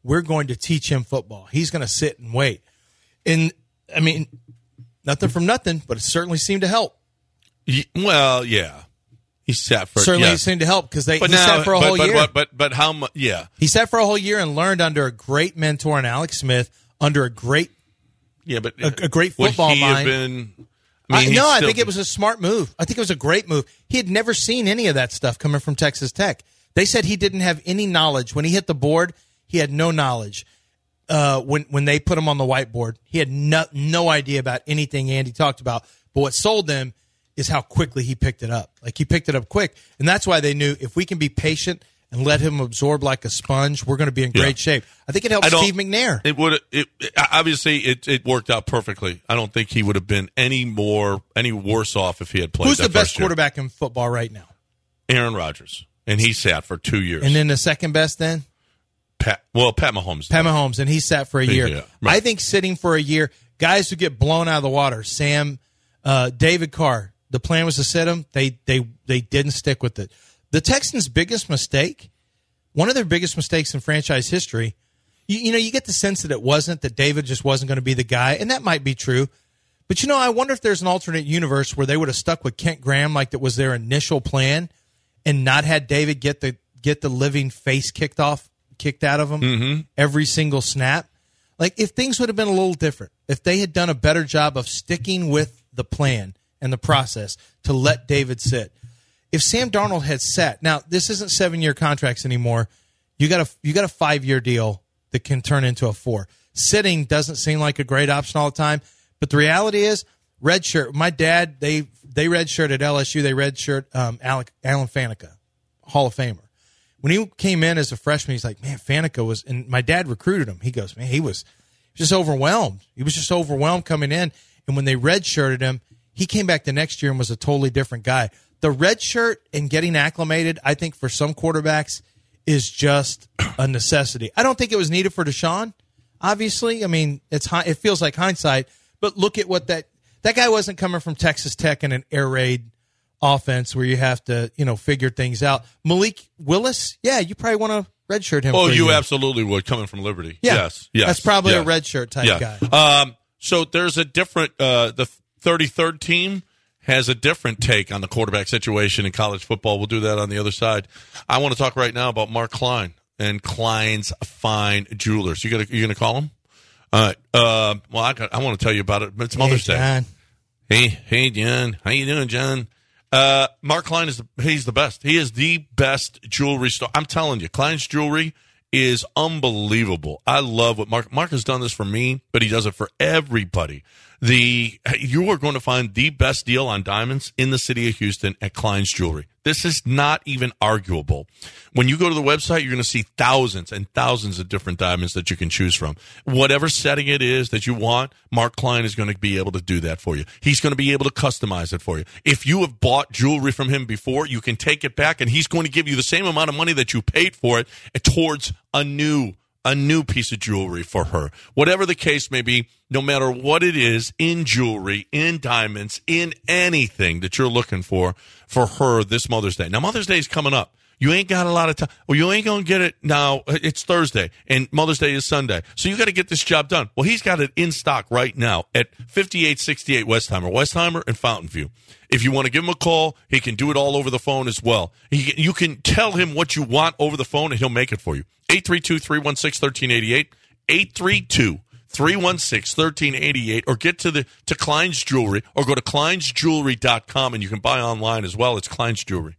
we're going to teach him football. He's going to sit and wait. And, I mean, nothing from nothing, but it certainly seemed to help. Ye- Well, yeah. He sat for Certainly yeah. it seemed to help because they But he now, sat for a but, whole but, year. But, but, but how much? Yeah. He sat for a whole year and learned under a great mentor in Alex Smith, under a great Yeah, but a, a great would football he have mind. been, I I mean, he's no, I still- think it was a smart move. I think it was a great move. He had never seen any of that stuff coming from Texas Tech. They said he didn't have any knowledge. When he hit the board, he had no knowledge. Uh, when when they put him on the whiteboard, he had no, no idea about anything Andy talked about. But what sold them is how quickly he picked it up. Like, he picked it up quick. And that's why they knew if we can be patient and let him absorb like a sponge, we're going to be in Yeah. great shape. I think it helped I don't- Steve McNair. It would it, it obviously it, it worked out perfectly. I don't think he would have been any more any worse off if he had played. Who's that the best first year. quarterback in football right now? Aaron Rodgers, and he sat for two years. And then the second best then? Pat, well, Pat Mahomes. Pat Mahomes, and he sat for a year. Yeah, right. I think sitting for a year, guys who get blown out of the water, Sam, uh, David Carr, the plan was to sit him. They they they didn't stick with it. The Texans' biggest mistake, one of their biggest mistakes in franchise history, you, you know, you get the sense that it wasn't, that David just wasn't going to be the guy, and that might be true. But, you know, I wonder if there's an alternate universe where they would have stuck with Kent Graham like that was their initial plan and not had David get the get the living face kicked off, kicked out of him Mm-hmm. every single snap. Like, if things would have been a little different, if they had done a better job of sticking with the plan and the process to let David sit. If Sam Darnold had sat, now this isn't seven-year contracts anymore. You got a you got a five-year deal that can turn into a four. Sitting doesn't seem like a great option all the time, but the reality is, redshirt. My dad, they they redshirt at L S U. They redshirt um, Alec, Alan Faneca, Hall of Famer. When he came in as a freshman, he's like, man, Faneca was, and my dad recruited him. He goes, man, he was just overwhelmed. He was just overwhelmed coming in. And when they redshirted him, he came back the next year and was a totally different guy. The red shirt and getting acclimated, I think for some quarterbacks is just a necessity. I don't think it was needed for Deshaun. Obviously, I mean, it's it feels like hindsight, but look at what that that guy wasn't coming from Texas Tech in an air raid offense where you have to, you know, figure things out. Malik Willis, yeah, you probably want to redshirt him. Oh, for a you year. absolutely would, coming from Liberty. Yeah. Yes, yes. That's probably yes. a redshirt type yeah. guy. Um, so there's a different, uh, the thirty-third team has a different take on the quarterback situation in college football. We'll do that on the other side. I want to talk right now about Mark Klein and Klein's Fine Jewelers. You gonna you gonna call him? All right. Uh, well, I got, I want to tell you about it. It's Mother's Hey, Day. John. Hey, hey, John. How you doing, John? Uh, Mark Klein is the, he's the best. He is the best jewelry store. I'm telling you, Klein's jewelry is unbelievable. I love what Mark Mark has done this for me, but he does it for everybody. The you are going to find the best deal on diamonds in the city of Houston at Klein's Jewelry. This is not even arguable. When you go to the website, you're going to see thousands and thousands of different diamonds that you can choose from. Whatever setting it is that you want, Mark Klein is going to be able to do that for you. He's going to be able to customize it for you. If you have bought jewelry from him before, you can take it back, and he's going to give you the same amount of money that you paid for it towards a new a new piece of jewelry for her. Whatever the case may be, no matter what it is in jewelry, in diamonds, in anything that you're looking for for her this Mother's Day. Now, Mother's Day is coming up. You ain't got a lot of time. Well, you ain't going to get it now. It's Thursday, and Mother's Day is Sunday. So you got to get this job done. Well, he's got it in stock right now at fifty-eight sixty-eight Westheimer, Westheimer and Fountain View. If you want to give him a call, he can do it all over the phone as well. He, you can tell him what you want over the phone, and he'll make it for you. eight three two, three one six, one three eight eight, eight three two, three one six, one three eight eight, or get to the to Klein's Jewelry, or go to kleins jewelry dot com, and you can buy online as well. It's Klein's Jewelry.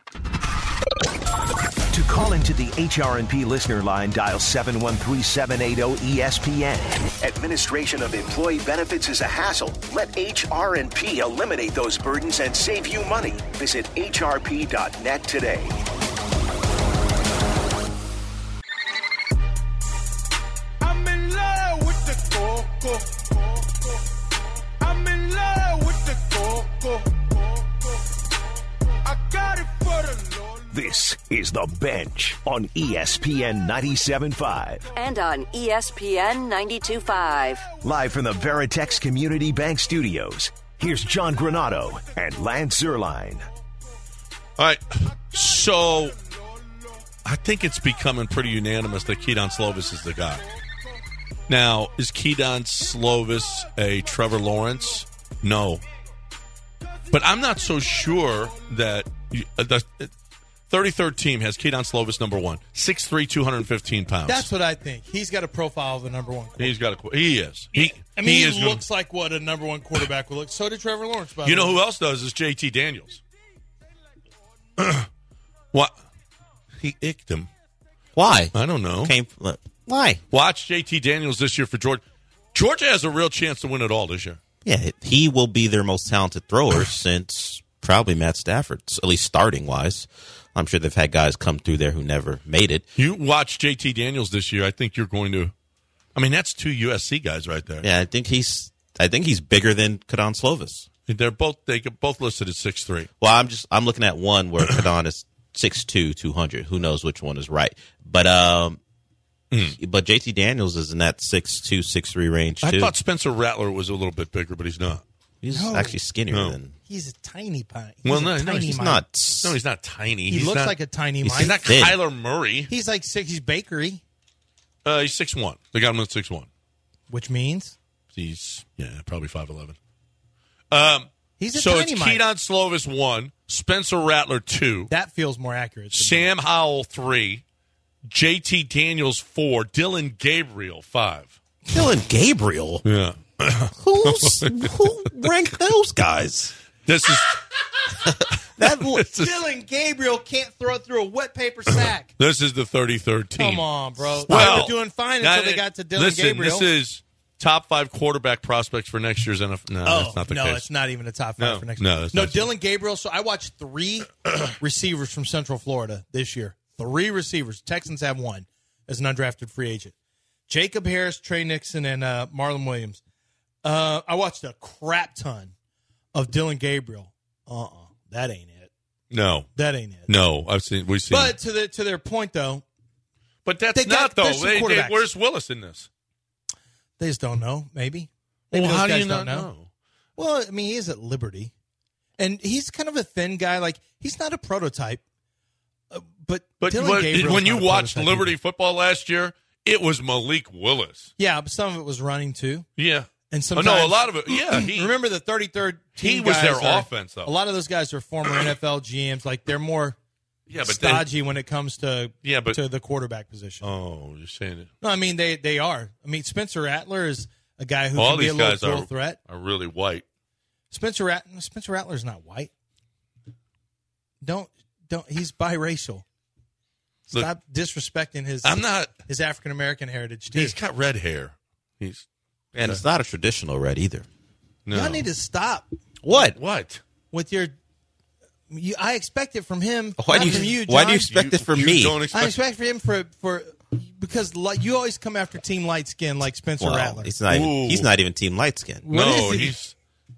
To call into the H R and P listener line, dial seven one three, seven eight zero, E S P N. Administration of employee benefits is a hassle. Let H R and P eliminate those burdens and save you money. Visit H R P dot net today. I'm in love with the coco. I'm in love with the coco. I got it for the Lord. This is The Bench on E S P N ninety-seven point five. And on E S P N ninety-two point five. Live from the Veritex Community Bank Studios, here's John Granato and Lance Zerline. All right. So I think it's becoming pretty unanimous that Keaton Slovis is the guy. Now, is Keaton Slovis a Trevor Lawrence? No. But I'm not so sure that uh, the thirty-third team has Keaton Slovis number one, six three, two hundred fifteen pounds. That's what I think. He's got a profile of a number one quarterback. He's got a he is. He, I mean, he, he, is looks gonna, like what a number one quarterback would look. So did Trevor Lawrence, by You the know way. who else does is J T Daniels. What? He icked him. Why? I don't know. Came look, why? Watch J T Daniels this year for Georgia. Georgia has a real chance to win it all this year. Yeah, he will be their most talented thrower since probably Matt Stafford, at least starting wise. I'm sure they've had guys come through there who never made it. You watch J T Daniels this year, I think you're going to. I mean, that's two U S C guys right there. Yeah, I think he's. I think he's bigger than Keaton Slovis. They're both they get both listed at six three. Well, I'm just I'm looking at one where Keaton is six two, two hundred. Who knows which one is right? But um, mm. but J T Daniels is in that six two, six three range too. I thought Spencer Rattler was a little bit bigger, but he's not. He's No. actually skinnier No. than. He's a tiny pie. He's Well, a no, no, tiny he's mite. Not. No, he's not tiny. He he's looks not, like a tiny he's mite. He's not thin. Kyler Murray. He's like six. He's bakery, Uh, he's six one. They got him at six one. which means He's yeah, probably five eleven. Um, he's a so tiny it's mite. Keaton Slovis one, Spencer Rattler two, That feels more accurate. to me. Sam Howell three, J T Daniels four, Dylan Gabriel five. Dylan Gabriel. Yeah, Who's who ranked those guys? this is That this is, Dylan Gabriel can't throw it through a wet paper sack. this is the thirty-third team. Come on, bro. Well, they were doing fine now, until they got to Dylan listen, Gabriel. this is top five quarterback prospects for next year's N F L. No, Oh, that's not the no, case. it's not even a top five No, for next no, year. that's No, not true. Dylan Gabriel. So I watched three receivers from Central Florida this year. Three receivers. Texans have one as an undrafted free agent. Jacob Harris, Trey Nixon, and uh, Marlon Williams. Uh, I watched a crap ton of Dylan Gabriel. Uh-uh. That ain't it. No, That ain't it. no, I've seen we've seen. But to the to their point, though, But that's They got- not though. there's some They, they, quarterbacks. where's Willis in this? they just don't know, maybe. Maybe Well, those how do guys you not don't know? Well, I mean, he is at Liberty. And he's kind of a thin guy. Like, he's not a prototype. Uh, but But Dylan what- Gabriel's when you not a watched prototype Liberty either. football last year, it was Malik Willis. Yeah, but some of it was running, too. Yeah. And Oh, sometimes, no, a lot of it. Yeah, he, remember the thirty-third team he was guys their are- offense, though. A lot of those guys are former N F L G Ms. Like, they're more yeah, but then, stodgy when it comes to Yeah, but- to the quarterback position. oh, you're saying it. No, I mean, they, they are. I mean, Spencer Rattler is a guy who All can be a these little guys full are threat. are really white. Spencer Rat- Spencer Rattler's not white. Don't don't. He's biracial. Look, Stop disrespecting his. I'm not. his African American heritage too. He's got red hair. He's And it's not a traditional red either. no. Y'all need to stop What? What? with your. You, I expect it from him. Why not do you? from you, why do you John. expect this from you me? Don't I expect. expect for him for for because li- you always come after Team Light Skin like Spencer Well, Rattler. he's not. Even, Ooh. he's not even team light skin. What no, is he? he's.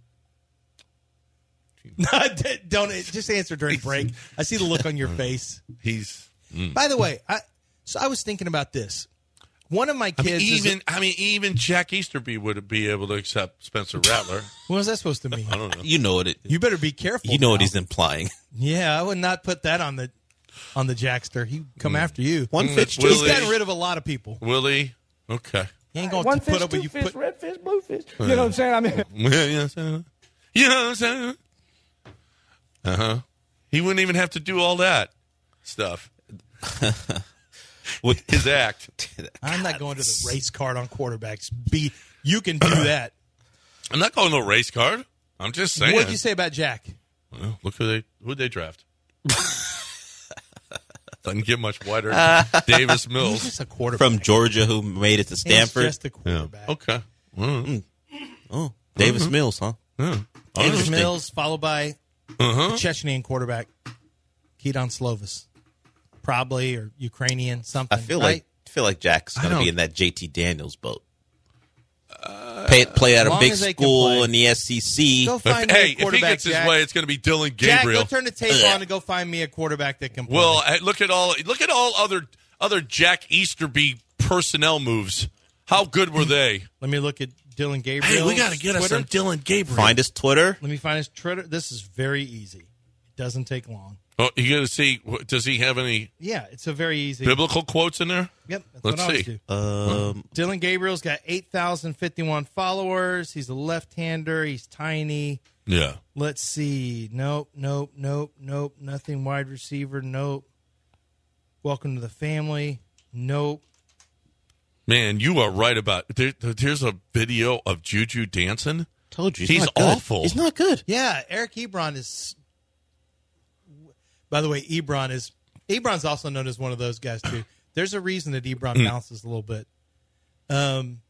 Don't just answer during break. I see the look on your face. He's. mm. By the way, I so I was thinking about this. One of my I kids mean, is even I mean, even Jack Easterby would be able to accept Spencer Rattler. what was that supposed to mean? I don't know. You know what it. You better be careful. You know what now. he's implying. Yeah, I would not put that on the on the Jackster. He come after you. One Mm, fits. Willie. He's gotten rid of a lot of people. Willie. Okay. He ain't going One to put fish, up with two you. fish, Put, red fish, blue fish. You know what I'm saying? I mean, Yeah, you know what I'm saying? You know what I'm saying? Uh huh. He wouldn't even have to do all that stuff. With His act. I'm not going to the race card on quarterbacks. B, you can do that. I'm not calling no race card. I'm just saying. What did you say about Jack? Well, look who they who they draft. Doesn't get much whiter. Davis He's Mills. just a quarterback. from Georgia who made it to He's Stanford. just a Yeah. quarterback. Okay. Mm. Oh, Davis Mills, huh? Yeah. Davis Interesting. Mills, followed by Uh-huh. Chechnyan quarterback, Keaton Slovis, probably, or Ukrainian, something. I feel right? like I feel like Jack's I going to be don't- in that J T Daniels boat. Pay, play at as a long big as they can school play. in the S E C. Go If, find me hey, a if he quarterback, gets his Jack. way, it's going to be Dylan Jack, Gabriel. go turn the tape on and go find me a quarterback that can play. Well, hey, look at all look at all other other Jack Easterby personnel moves. How good were they? let me look at Dylan Gabriel. Hey, we got to get us Twitter. some Dylan Gabriel. Find his Twitter. Let me find his Twitter. This is very easy. doesn't take long. Oh, you got to see. Does he have any? Yeah, it's a very easy biblical quotes in there. Yep, that's Let's what I always see. do. Um, Dylan Gabriel's got eight thousand fifty-one followers. He's a left-hander. He's tiny. Yeah. Let's see. Nope, nope, nope, nope. Nothing wide receiver. Nope. Welcome to the family. Nope. Man, you are right about. There, there's a video of Juju dancing. Told you, he's, he's not good. awful. He's not good. Yeah, Eric Ebron is. By the way, Ebron is Ebron's also known as one of those guys too. There's a reason that Ebron bounces a little bit. Um,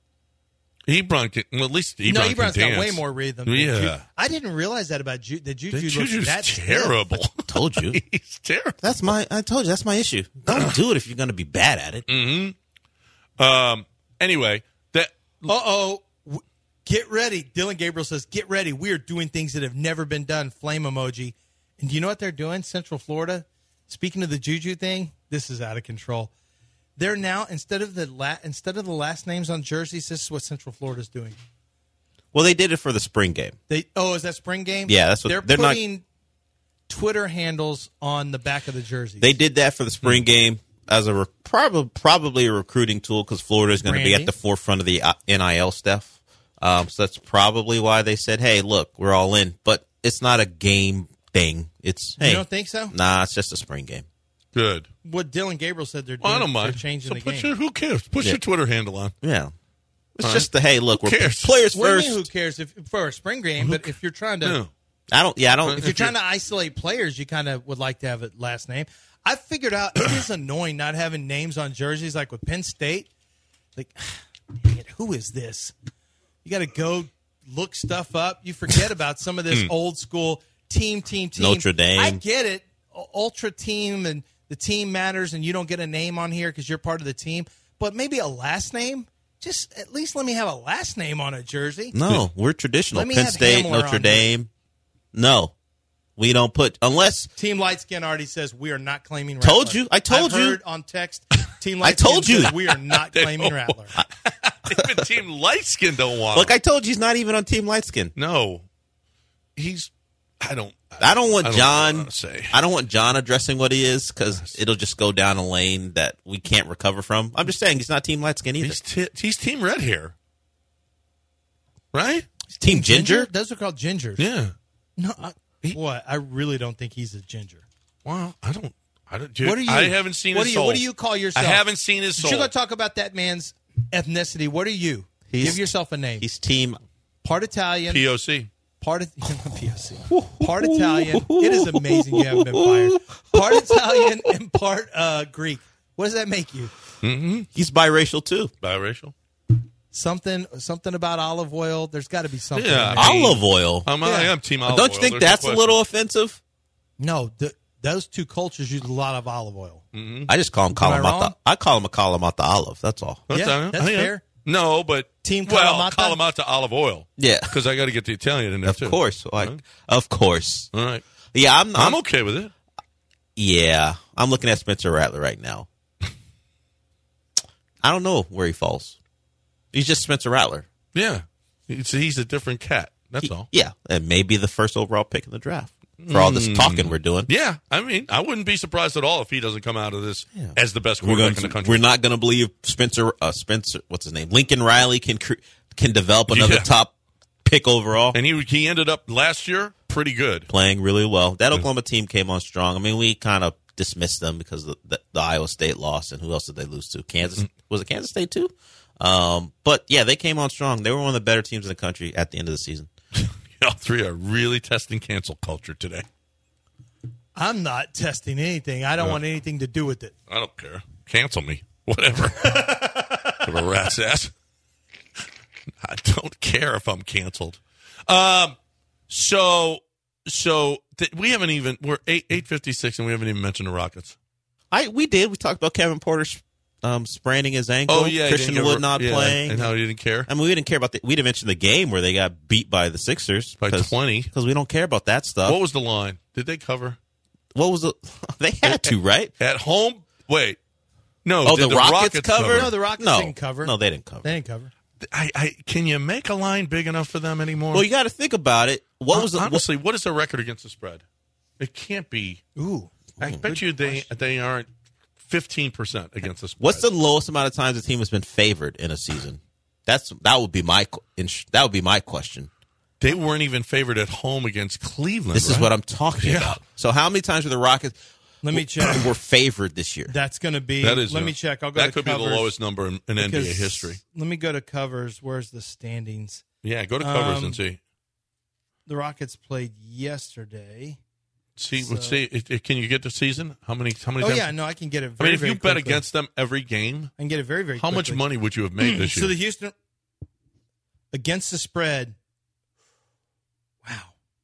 Ebron can, well, at least Ebron no, can Ebron's dance. got way more rhythm. Than Yeah, Ju- I didn't realize that about Ju- that Juju. That looks Juju's that terrible. stiff. Told you. He's terrible. That's my. I told you that's my issue. Don't do it if you're going to be bad at it. Mm-hmm. Um. Anyway, that. Uh oh. Get ready. Dylan Gabriel says, "Get ready. We are doing things that have never been done." Flame emoji. And do you know what they're doing? Central Florida. Speaking of the Juju thing, this is out of control. They're now instead of the la- instead of the last names on jerseys, this is what Central Florida's doing. Well, they did it for the spring game. They oh, is that spring game? Yeah, that's what they're, they're not- putting. Twitter handles on the back of the jerseys. They did that for the spring game as a re- prob- probably a recruiting tool because Florida is going to be Branding. at the forefront of the uh, N I L stuff. Um, so that's probably why they said, "Hey, look, we're all in." But it's not a game thing. It's hey, You don't think so? Nah, it's just a spring game. Good. What Dylan Gabriel said they're doing. Well, I don't mind. They're changing So the put game. your, who cares? Put Yeah. your Twitter handle on. Yeah, it's All just the hey, look, Who we're cares? players What do you first. mean, who cares if for a spring game? But if you're trying to, Yeah. I don't. Yeah, I don't. if you're trying to isolate players, you kind of would like to have a last name. I figured out it is annoying not having names on jerseys, like with Penn State. Like, dang it, who is this? You got to go look stuff up. You forget about some of this old school team, team, team. Notre Dame. I get it, U- ultra team, and the team matters, and you don't get a name on here because you're part of the team. But maybe a last name. Just at least let me have a last name on a jersey. No, we're traditional. Let me Penn have State, Hamler Notre on Dame. No, we don't put unless. Team Light Skin already says we are not claiming Rattler. Told you. I told I've you. heard on text. Team I Light told Skin you. says we are not claiming Rattler. Even Team Light Skin don't want Look, him. I told you he's not even on Team Light Skin. No. He's. I don't. I don't want I don't John. wanna say. I don't want John addressing what he is because it'll just go down a lane that we can't recover from. I'm just saying he's not Team Light Skin either. He's, t- he's Team Red Hair. Right? He's Team Ginger. Those are called gingers. Yeah. No, I, boy, I really don't think he's a ginger. Well, I don't. I don't. Dude, What are you? I haven't seen what his do you, soul. What do you call yourself? I haven't seen his soul. You're going to talk about that man's ethnicity. What are you? He's- Give yourself a name. He's Team. Part Italian. P O C. Part of P O C. Part Italian. It is amazing you haven't been fired. Part Italian and part uh, Greek. What does that make you? Mm-hmm. He's biracial too. Biracial. Something something about olive oil. There's got to be something. Yeah, in there. I mean- Olive oil. I'm, I Yeah. am Team Olive Don't you Oil. think There's no that's a question. little offensive? No, th- those two cultures use a lot of olive oil. I just call him call Am him I out the. wrong? I call him a call him out the olive. That's all. That's, Yeah, I- that's I am. fair. No, but Team well, Kalamata? call him out to olive oil. Yeah, Because I got to get the Italian in there of too. course. Like, Right. of course. All right. Yeah, I'm. I'm I'm okay with it. Yeah, I'm looking at Spencer Rattler right now. I don't know where he falls. He's just Spencer Rattler. Yeah. He's, he's a different cat. That's He- all. Yeah, and maybe the first overall pick in the draft for all this talking we're doing. Yeah. I mean, I wouldn't be surprised at all if he doesn't come out of this as the best We're quarterback going. in the country. We're not going to believe Spencer. Uh, Spencer, what's his name? Lincoln Riley can cre- can develop another Yeah. top pick overall. And he he ended up last year pretty good. Playing really well. That Oklahoma team came on strong. I mean, we kind of dismissed them because of the, the Iowa State loss, and who else did they lose to? Kansas. Was it Kansas State too? Um, but yeah, they came on strong. They were one of the better teams in the country at the end of the season. Y'all three are really testing cancel culture today. I'm not testing anything. I don't want anything to do with it. I don't care. Cancel me. Whatever. Give a rat's ass. I don't care if I'm canceled. Um. So so th- we haven't even we're eight eight fifty six and we haven't even mentioned the Rockets. I we did. We talked about Kevin Porter um, spraining his ankle. Oh yeah, he Christian didn't Wood give- not yeah, playing. and how he didn't care. I mean, we didn't care about the. We didn't mention the game where they got beat by the Sixers By twenty. because we don't care about that stuff. What was the line? Did they cover What was the? They had to, right? at home? Wait, no. Oh, did the Rockets cover? No, the Rockets no, didn't cover. No, they didn't cover. They didn't cover. I, I can you make a line big enough for them anymore? Well, you got to think about it. What was the, honestly? What is their record against the spread? It can't be. Ooh. I bet you they they aren't fifteen percent against the spread. What's the lowest amount of times a team has been favored in a season? That's that would be my that would be my question. They weren't even favored at home against Cleveland. This right? is what I'm talking yeah. about. So how many times were the Rockets? Let me check. Were favored this year? That's going to be. That is. Let uh, me check. I'll go. That to could covers be the lowest number in, in N B A because- history. Let me go to covers. Where's the standings? Yeah, go to covers Um, and see. The Rockets played yesterday. See, so- let's see. It, it, can you get the season? How many? How many? Oh times? yeah, no, I can get it. I Very, mean, if very you bet quickly. against them every game, I can get it very, very. how much quickly. money would you have made this year? So the Houston against the spread. Wow,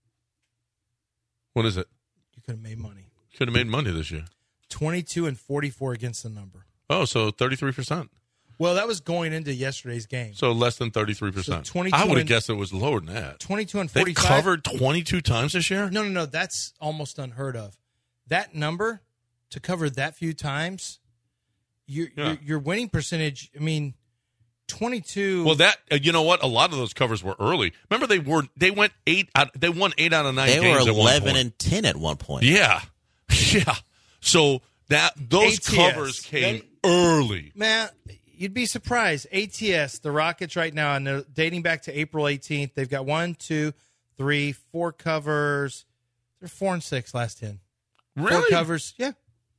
What is it? you could have made money. Could have made money this year. Twenty-two and forty-four against the number. Oh, so thirty-three percent. Well, that was going into yesterday's game. So less than thirty-three percent. So twenty-two I would have and- guessed it was lower than that. Twenty-two and They've forty-five. covered twenty-two times this year? No, no, no. That's almost unheard of. That number to cover that few times, your Yeah. your, your winning percentage. I mean, twenty-two. Well, that uh, you know what? A lot of those covers were early. Remember, they were they went eight. Out, they won eight out of nine They games were at one eleven point. and ten at one point. Yeah, yeah. So that those A T S. covers came They- early. Man, you'd be surprised. A T S, the Rockets right now, and they're dating back to April eighteenth. They've got one, two, three, four covers. They're four and six last ten. Four Really? covers. Yeah.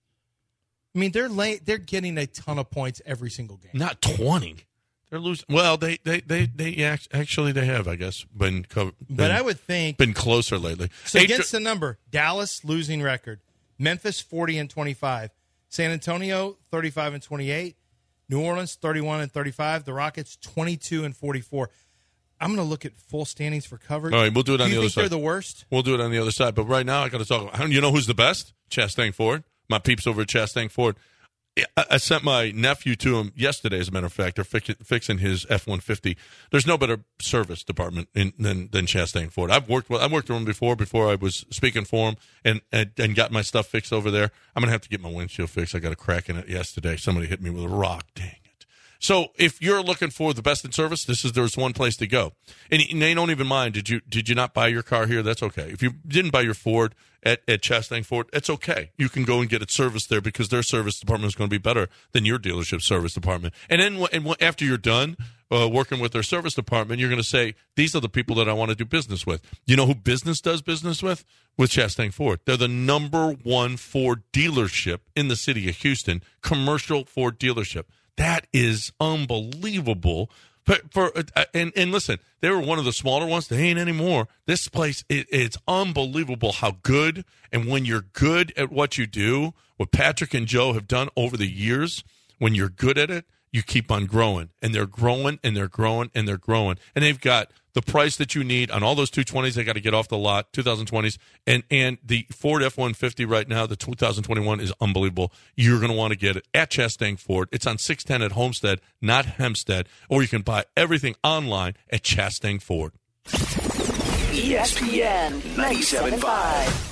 I mean, they're late. They're getting a ton of points every single game. Not twenty. They're losing. Well, they they they they yeah, actually they have, I guess, been covered. But I would think been closer lately. so. Hey, Against the number, Dallas losing record, Memphis forty and twenty-five, San Antonio thirty-five and twenty-eight, New Orleans thirty-one and thirty-five, the Rockets twenty-two and forty-four. I'm going to look at full standings for coverage. All right, we'll do it on do you the other think they're side. the worst? We'll do it on the other side. But right now, I got to talk. You know who's the best? Chastang Ford. My peeps over at Chastang Ford. I, I sent my nephew to him yesterday, as a matter of fact. They're fix, fixing his F one fifty. There's no better service department in, than than Chastang Ford. I've worked with, I've worked with him before, before I was speaking for him, and, and, and got my stuff fixed over there. I'm going to have to get my windshield fixed. I got a crack in it yesterday. Somebody hit me with a rock. Dang it. So if you're looking for the best in service, this is there's one place to go. And, and they don't even mind. Did you did you not buy your car here? That's okay. If you didn't buy your Ford at, at Chastang Ford, it's okay. You can go and get it serviced there because their service department is going to be better than your dealership service department. And then and after you're done uh, working with their service department, you're going to say, these are the people that I want to do business with. You know who business does business with? With Chastang Ford. They're the number one Ford dealership in the city of Houston, commercial Ford dealership. That is unbelievable. For, for uh, and and listen, they were one of the smaller ones. They ain't anymore. This place, it, it's unbelievable how good. And when you're good at what you do, what Patrick and Joe have done over the years, when you're good at it, you keep on growing. And they're growing, and they're growing, and they're growing. And they've got the price that you need on all those two twenties they got to get off the lot, twenty twenties. And and the Ford F one fifty right now, the two thousand twenty-one, is unbelievable. You're going to want to get it at Chastang Ford. It's on six ten at Homestead, not Hempstead. Or you can buy everything online at Chastang Ford. E S P N ninety-seven point five.